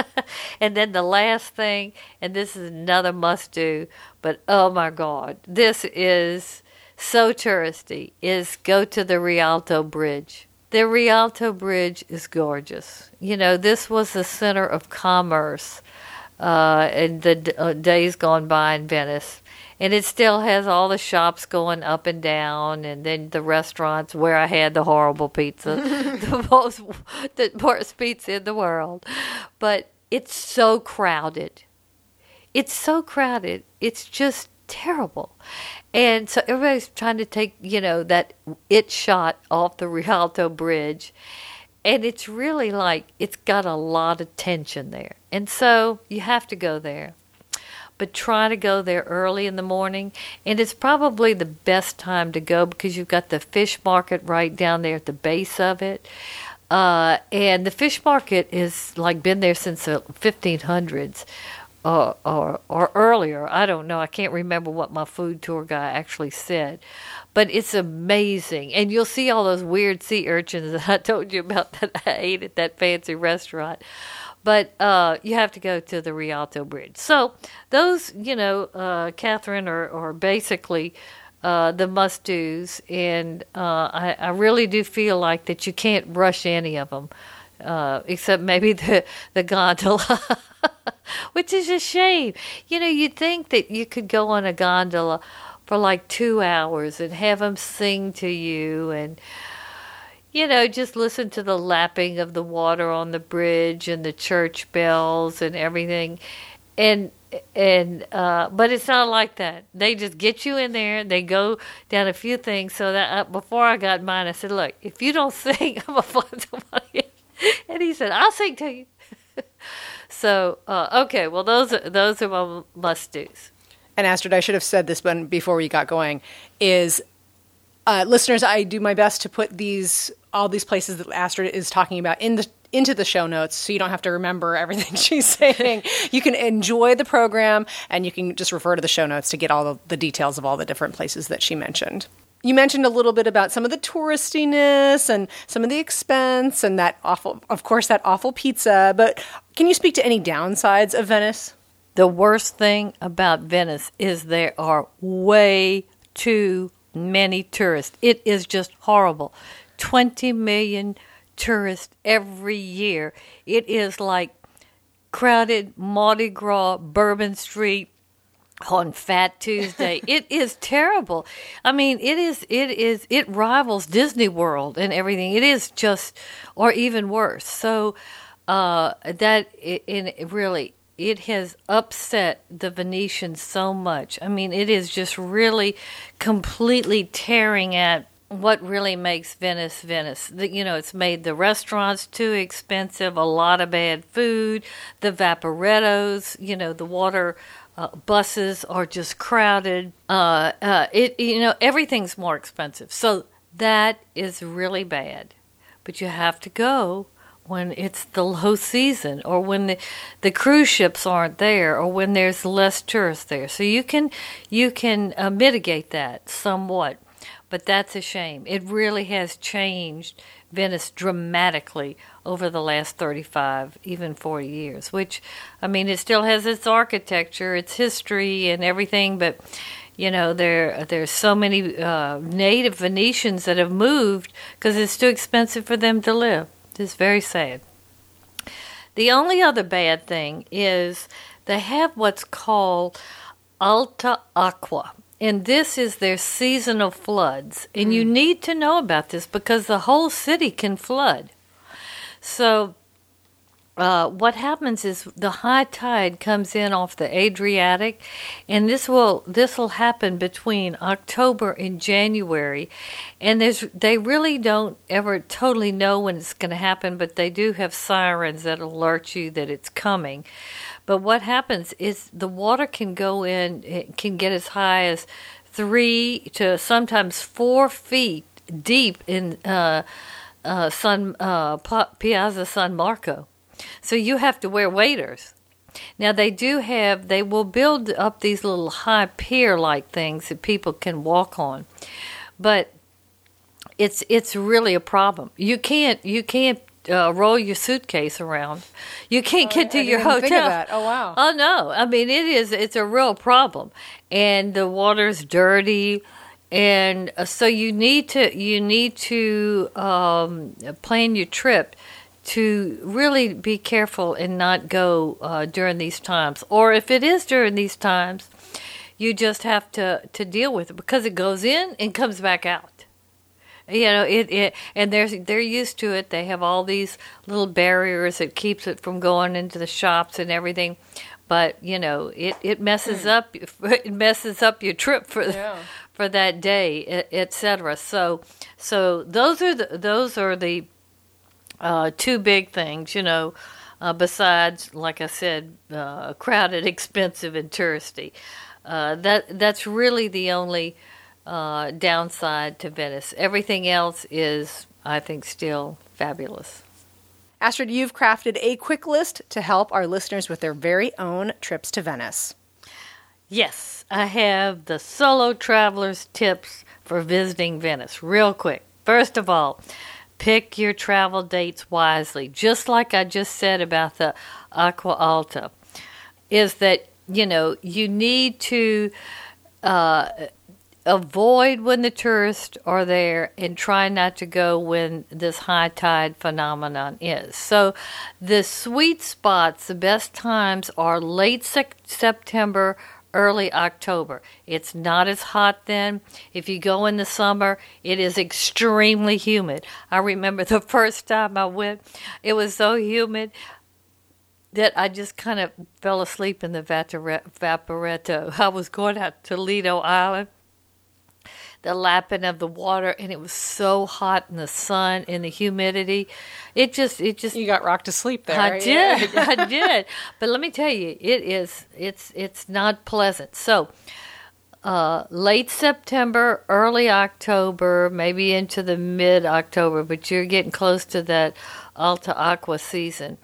And then the last thing, and this is another must-do, but oh my God, this is so touristy, is go to the Rialto Bridge. The Rialto Bridge is gorgeous. You know, this was the center of commerce Uh, in the d- uh, days gone by in Venice. And it still has all the shops going up and down, and then the restaurants where I had the horrible pizza, the most, the worst pizza in the world. But it's so crowded. It's so crowded. It's just terrible. And so everybody's trying to take, you know, that it shot off the Rialto Bridge. And it's really like, it's got a lot of tension there. And so you have to go there. But try to go there early in the morning. And it's probably the best time to go because you've got the fish market right down there at the base of it. Uh, and the fish market is like been there since the fifteen hundreds. Or, or or earlier. I don't know. I can't remember what my food tour guy actually said. But it's amazing. And you'll see all those weird sea urchins that I told you about that I ate at that fancy restaurant. But uh, you have to go to the Rialto Bridge. So those, you know, uh, Catherine, are, are basically uh, the must-dos. And uh, I, I really do feel like that you can't rush any of them. Uh, except maybe the, the gondola, which is a shame. You know, you'd think that you could go on a gondola for like two hours and have them sing to you and, you know, just listen to the lapping of the water on the bridge and the church bells and everything. And, and, uh, but it's not like that. They just get you in there. They go down a few things. So that uh, before I got mine, I said, look, if you don't sing, I'm going to find somebody else. And he said, I'll sing to you. So, uh, okay, well, those are, those are my must-dos. And Astrid, I should have said this one before we got going, is uh, listeners, I do my best to put these all these places that Astrid is talking about in the into the show notes so you don't have to remember everything she's saying. You can enjoy the program and you can just refer to the show notes to get all the, the details of all the different places that she mentioned. You mentioned a little bit about some of the touristiness and some of the expense and that awful, of course, that awful pizza. But can you speak to any downsides of Venice? The worst thing about Venice is there are way too many tourists. It is just horrible. twenty million tourists every year. It is like crowded Mardi Gras, Bourbon Street on Fat Tuesday. It is terrible. I mean, it is, it is, it rivals Disney World and everything. It is just, or even worse. So, uh, that, it, it really, it has upset the Venetians so much. I mean, it is just really completely tearing at what really makes Venice Venice. The, you know, it's made the restaurants too expensive, a lot of bad food, the vaporettos, you know, the water uh, buses are just crowded. Uh, uh, it, you know, everything's more expensive. So that is really bad. But you have to go when it's the low season or when the, the cruise ships aren't there or when there's less tourists there. So you can, you can uh, mitigate that somewhat. But that's a shame. It really has changed Venice dramatically over the last thirty-five, even forty years, which, I mean, it still has its architecture, its history and everything, but, you know, there there's so many uh, native Venetians that have moved because it's too expensive for them to live. It's very sad. The only other bad thing is they have what's called alta acqua. And this is their seasonal floods. And mm. you need to know about this because the whole city can flood. So uh, what happens is the high tide comes in off the Adriatic, and this will this will happen between October and January. And there's they really don't ever totally know when it's going to happen, but they do have sirens that alert you that it's coming. But what happens is the water can go in, it can get as high as three to sometimes four feet deep in uh, uh, San, uh, Piazza San Marco. So you have to wear waders. Now they do have, they will build up these little high pier-like things that people can walk on. But it's it's really a problem. You can't you can't Uh, roll your suitcase around. You can't oh, get to I your didn't hotel. Think of that. Oh wow! Oh no! I mean, it is. It's a real problem, and the water's dirty, and uh, so you need to you need to um, plan your trip to really be careful and not go uh, during these times. Or if it is during these times, you just have to to deal with it because it goes in and comes back out. You know, it, it and they're, they're used to it. They have all these little barriers that keeps it from going into the shops and everything. But, you know, it, it messes mm. up it messes up your trip for yeah. for that day, et cetera. So so those are the those are the uh, two big things, you know, uh, besides, like I said, uh, crowded, expensive, and touristy. Uh, that that's really the only Uh, downside to Venice. Everything else is, I think, still fabulous. Astrid, you've crafted a quick list to help our listeners with their very own trips to Venice. Yes, I have the solo traveler's tips for visiting Venice. Real quick. First of all, pick your travel dates wisely. Just like I just said about the Acqua Alta, is that, you know, you need to uh, avoid when the tourists are there and try not to go when this high tide phenomenon is. So the sweet spots, the best times are late sec- September, early October. It's not as hot then. If you go in the summer, it is extremely humid. I remember the first time I went, it was so humid that I just kind of fell asleep in the vaporetto. I was going out to Lido Island. the lapping of the water, and it was so hot in the sun and the humidity. It just, it just. You got rocked to sleep there. I did, I did. But let me tell you, it is, it's, it's not pleasant. So, uh, late September, early October, maybe into the mid-October, but you're getting close to that Alta Aqua season.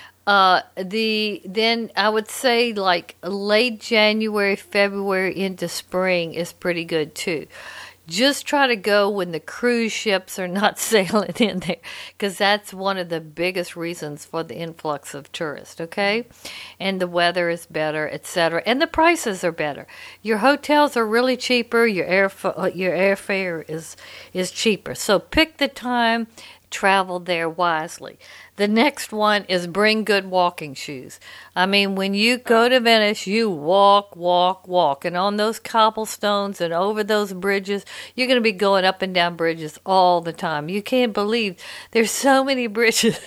Uh, the then I would say like late January, February into spring is pretty good too. Just try to go when the cruise ships are not sailing in there, because that's one of the biggest reasons for the influx of tourists, okay? And the weather is better, et cetera, and the prices are better. Your hotels are really cheaper. Your air your airfare is is cheaper. So pick the time. Travel there wisely. The next one is bring good walking shoes. I mean, when you go to Venice, you walk, walk, walk. And on those cobblestones and over those bridges, you're going to be going up and down bridges all the time. You can't believe there's so many bridges.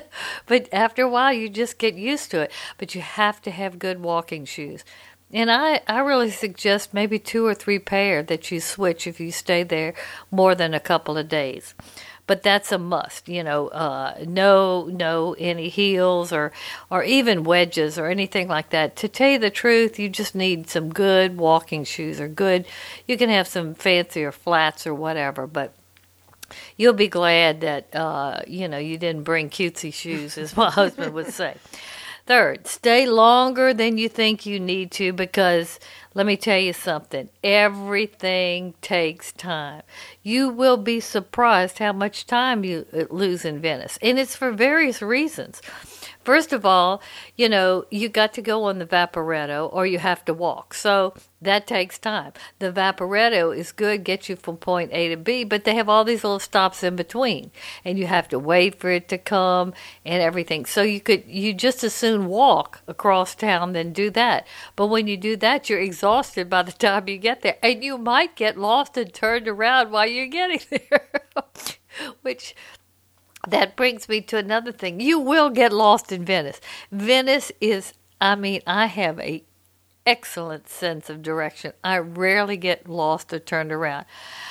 But after a while, you just get used to it. But you have to have good walking shoes. And I, I really suggest maybe two or three pair that you switch if you stay there more than a couple of days. But that's a must, you know, uh, no, no any heels or, or even wedges or anything like that. To tell you the truth, you just need some good walking shoes or good, you can have some fancier flats or whatever, but you'll be glad that, uh, you know, you didn't bring cutesy shoes, as my husband would say. Third, stay longer than you think you need to, because let me tell you something. Everything takes time. You will be surprised how much time you lose in Venice. And it's for various reasons. First of all, you know, you got to go on the Vaporetto or you have to walk. So that takes time. The Vaporetto is good, gets you from point A to B, but they have all these little stops in between. And you have to wait for it to come and everything. So you could, you just as soon walk across town than do that. But when you do that, you're exhausted by the time you get there. And you might get lost and turned around while you're getting there. Which... That brings me to another thing. You will get lost in Venice. Venice is, I mean, I have a excellent sense of direction. I rarely get lost or turned around.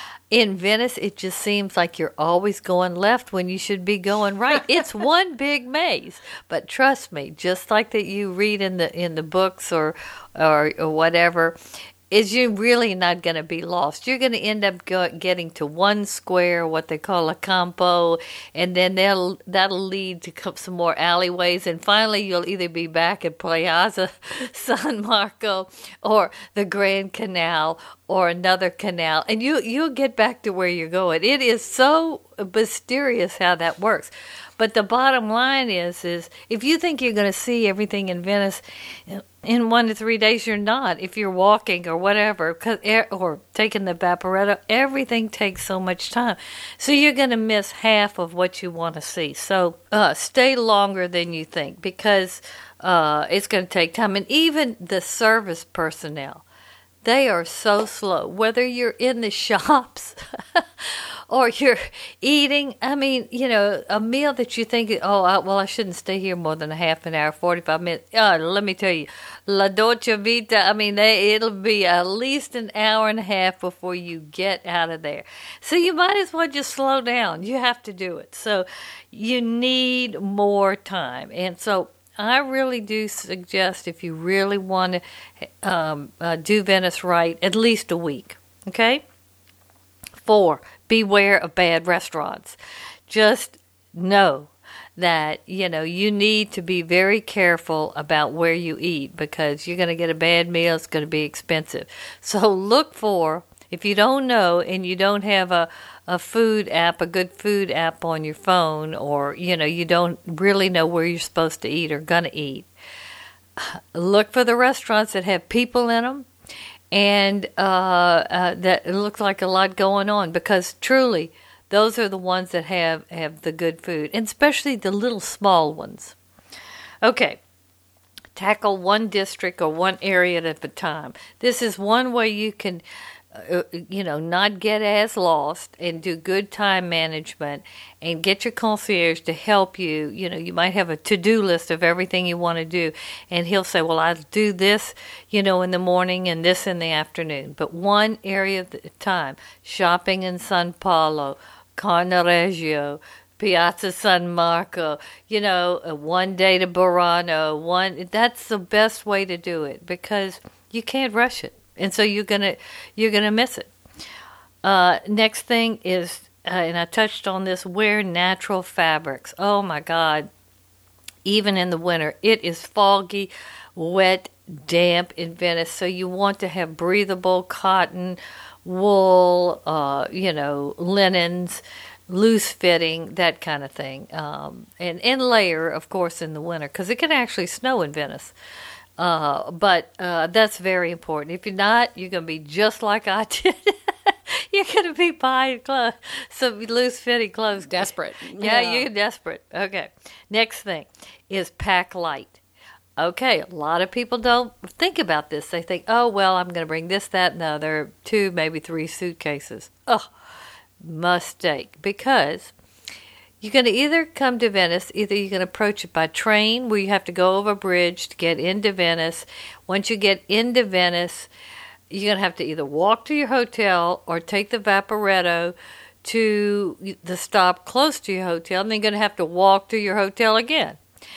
In Venice, it just seems like you're always going left when you should be going right. It's one big maze. But trust me, just like that you read in the in the books or or, or whatever, is you're really not going to be lost. You're going to end up go, getting to one square, what they call a campo, and then they'll, that'll lead to some more alleyways, and finally you'll either be back at Piazza San Marco or the Grand Canal or another canal, and you, you'll get back to where you're going. It is so mysterious how that works. But the bottom line is, is if you think you're going to see everything in Venice in one to three days, you're not. If you're walking or whatever, or taking the Vaporetto, everything takes so much time. So you're going to miss half of what you want to see. So uh, stay longer than you think, because uh, it's going to take time. And even the service personnel, they are so slow. Whether you're in the shops or you're eating, I mean, you know, a meal that you think, oh, I, well, I shouldn't stay here more than a half an hour, forty-five minutes. Oh, let me tell you, La Dolce Vita, I mean, they, it'll be at least an hour and a half before you get out of there. So you might as well just slow down. You have to do it. So you need more time. And so I really do suggest, if you really want to um, uh, do Venice right, at least a week, okay? Four, beware of bad restaurants. Just know that, you know, you need to be very careful about where you eat, because you're going to get a bad meal. It's going to be expensive. So look for, if you don't know and you don't have a a food app, a good food app on your phone, or, you know, you don't really know where you're supposed to eat or going to eat, look for the restaurants that have people in them and uh, uh, that look like a lot going on, because truly those are the ones that have, have the good food, and especially the little small ones. Okay. Tackle one district or one area at a time. This is one way you can uh, you know, not get as lost and do good time management and get your concierge to help you. You know, you might have a to-do list of everything you want to do, and he'll say, well, I'll do this, you know, in the morning and this in the afternoon. But one area at a time, shopping in San Paulo, Carnareggio, Piazza San Marco, you know, one day to Burano, one, that's the best way to do it because you can't rush it. And so you're going to, you're going to miss it. Uh, next thing is, uh, and I touched on this, wear natural fabrics. Oh my God. Even in the winter, it is foggy, wet, damp in Venice. So you want to have breathable cotton, wool, uh, you know, linens, loose fitting, that kind of thing. Um, and, and layer, of course, in the winter, because it can actually snow in Venice. Uh, but uh, that's very important. If you're not, you're going to be just like I did. You're going to be buying clothes, some loose fitting clothes. Desperate. Yeah, yeah, you're desperate. Okay. Next thing is pack light. Okay, a lot of people don't think about this. They think, oh, well, I'm going to bring this, that, and the other, two, maybe three suitcases. Oh, mistake, because you're going to either come to Venice, either you can approach it by train, where you have to go over a bridge to get into Venice. Once you get into Venice, you're going to have to either walk to your hotel or take the Vaporetto to the stop close to your hotel, and then you're going to have to walk to your hotel again.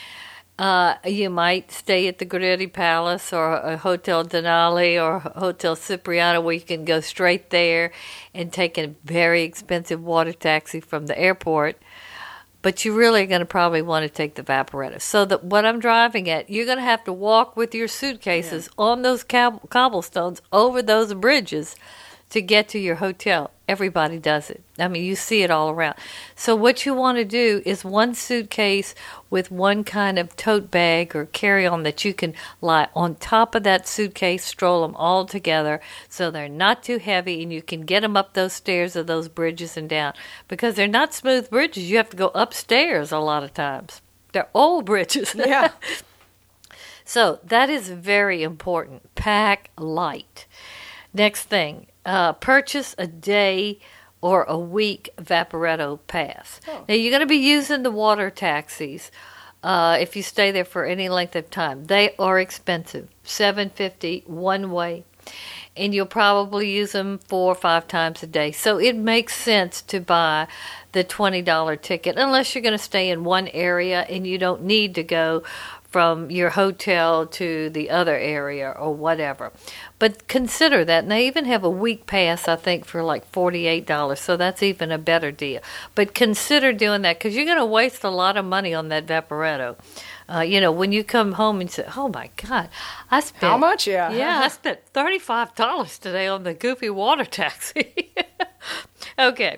Uh, you might stay at the Guerrieri Palace or a Hotel Denali or Hotel Cipriano, where you can go straight there and take a very expensive water taxi from the airport. But you really are going to probably want to take the Vaporetto. So that what I'm driving at, you're going to have to walk with your suitcases yeah. on those cob- cobblestones over those bridges to get to your hotel. Everybody does it. I mean, you see it all around. So what you want to do is one suitcase with one kind of tote bag or carry-on that you can lie on top of that suitcase, stroll them all together so they're not too heavy, and you can get them up those stairs of those bridges and down. Because they're not smooth bridges. You have to go upstairs a lot of times. They're old bridges. Yeah. So that is very important. Pack light. Next thing. Uh, purchase a day or a week Vaporetto pass. Oh. Now, you're going to be using the water taxis uh, if you stay there for any length of time. They are expensive, seven fifty one way, and you'll probably use them four or five times a day. So it makes sense to buy the twenty dollars ticket, unless you're going to stay in one area and you don't need to go from your hotel to the other area or whatever. But consider that. And they even have a week pass, I think, for like forty-eight dollars. So that's even a better deal. But consider doing that, because you're going to waste a lot of money on that Vaporetto. Uh, you know, when you come home and say, oh, my God, I spent... How much? Yeah. Yeah, I spent thirty-five dollars today on the goofy water taxi. Okay.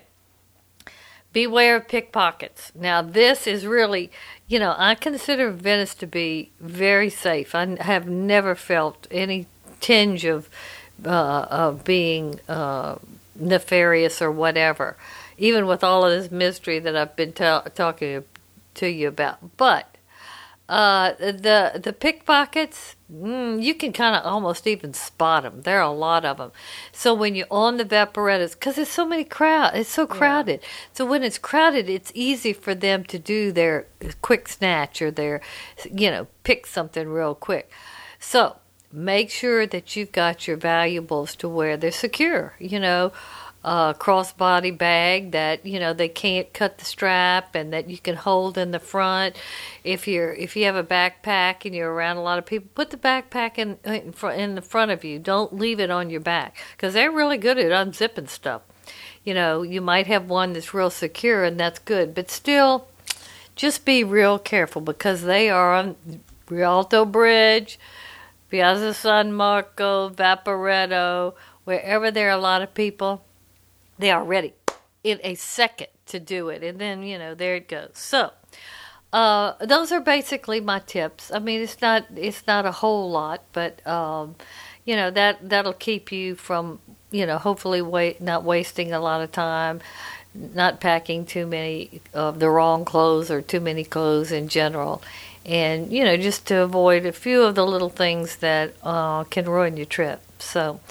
Beware of pickpockets. Now, this is really, you know, I consider Venice to be very safe. I have never felt any tinge of uh, of being uh, nefarious or whatever, even with all of this mystery that I've been ta- talking to you about. But uh, the the pickpockets, mm, you can kind of almost even spot them. There are a lot of them. So when you're on the Vaporettos, because there's so many crowd, it's so crowded. Yeah. So when it's crowded, it's easy for them to do their quick snatch or their, you know, pick something real quick. So make sure that you've got your valuables to where they're secure. You know, a crossbody bag that, you know, they can't cut the strap and that you can hold in the front. If you're if you have a backpack and you're around a lot of people, put the backpack in in, front, in the front of you. Don't leave it on your back, because they're really good at unzipping stuff. You know, you might have one that's real secure, and that's good, but still, just be real careful, because they are on Rialto Bridge, Piazza San Marco, Vaporetto, wherever there are a lot of people. They are ready in a second to do it. And then, you know, there it goes. So, uh, those are basically my tips. I mean, it's not it's not a whole lot, but, um, you know, that, that'll keep you from, you know, hopefully wa- not wasting a lot of time, not packing too many of the wrong clothes or too many clothes in general. And, you know, just to avoid a few of the little things that uh, can ruin your trip. So,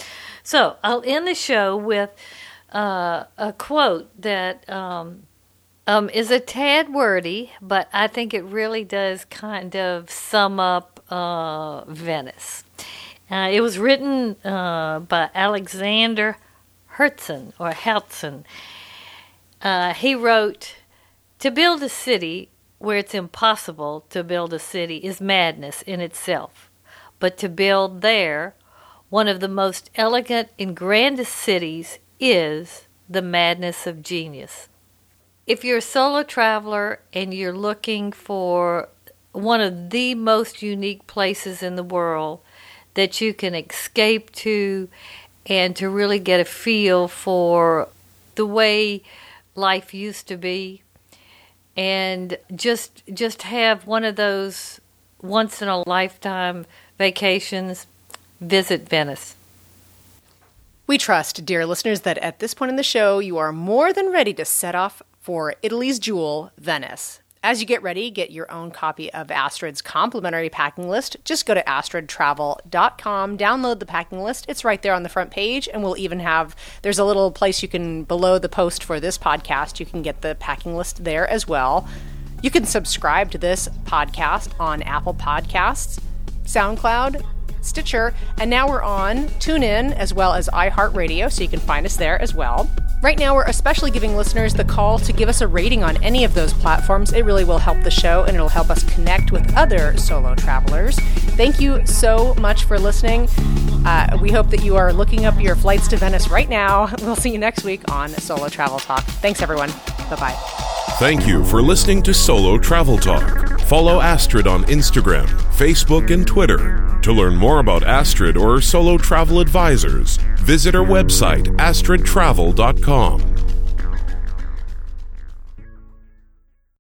So I'll end the show with uh, a quote that um, um, is a tad wordy, but I think it really does kind of sum up uh, Venice. Uh, it was written uh, by Alexander Herzen, or Herzen. Uh, he wrote, "To build a city where it's impossible to build a city is madness in itself. But to build there one of the most elegant and grandest cities is the madness of genius." If you're a solo traveler and you're looking for one of the most unique places in the world that you can escape to and to really get a feel for the way life used to be, and just just have one of those once-in-a-lifetime vacations, visit Venice. We trust, dear listeners, that at this point in the show, you are more than ready to set off for Italy's jewel, Venice. As you get ready, get your own copy of Astrid's complimentary packing list. Just go to astrid travel dot com, download the packing list. It's right there on the front page, and we'll even have, there's a little place you can, below the post for this podcast, you can get the packing list there as well. You can subscribe to this podcast on Apple Podcasts, SoundCloud, Stitcher, and now we're on TuneIn as well as iHeartRadio, so you can find us there as well. Right now, we're especially giving listeners the call to give us a rating on any of those platforms. It really will help the show, and it'll help us connect with other solo travelers. Thank you so much for listening. Uh, we hope that you are looking up your flights to Venice right now. We'll see you next week on Solo Travel Talk. Thanks, everyone. Bye-bye. Thank you for listening to Solo Travel Talk. Follow Astrid on Instagram, Facebook, and Twitter. To learn more about Astrid or Solo Travel Advisors, visit our website, astrid travel dot com.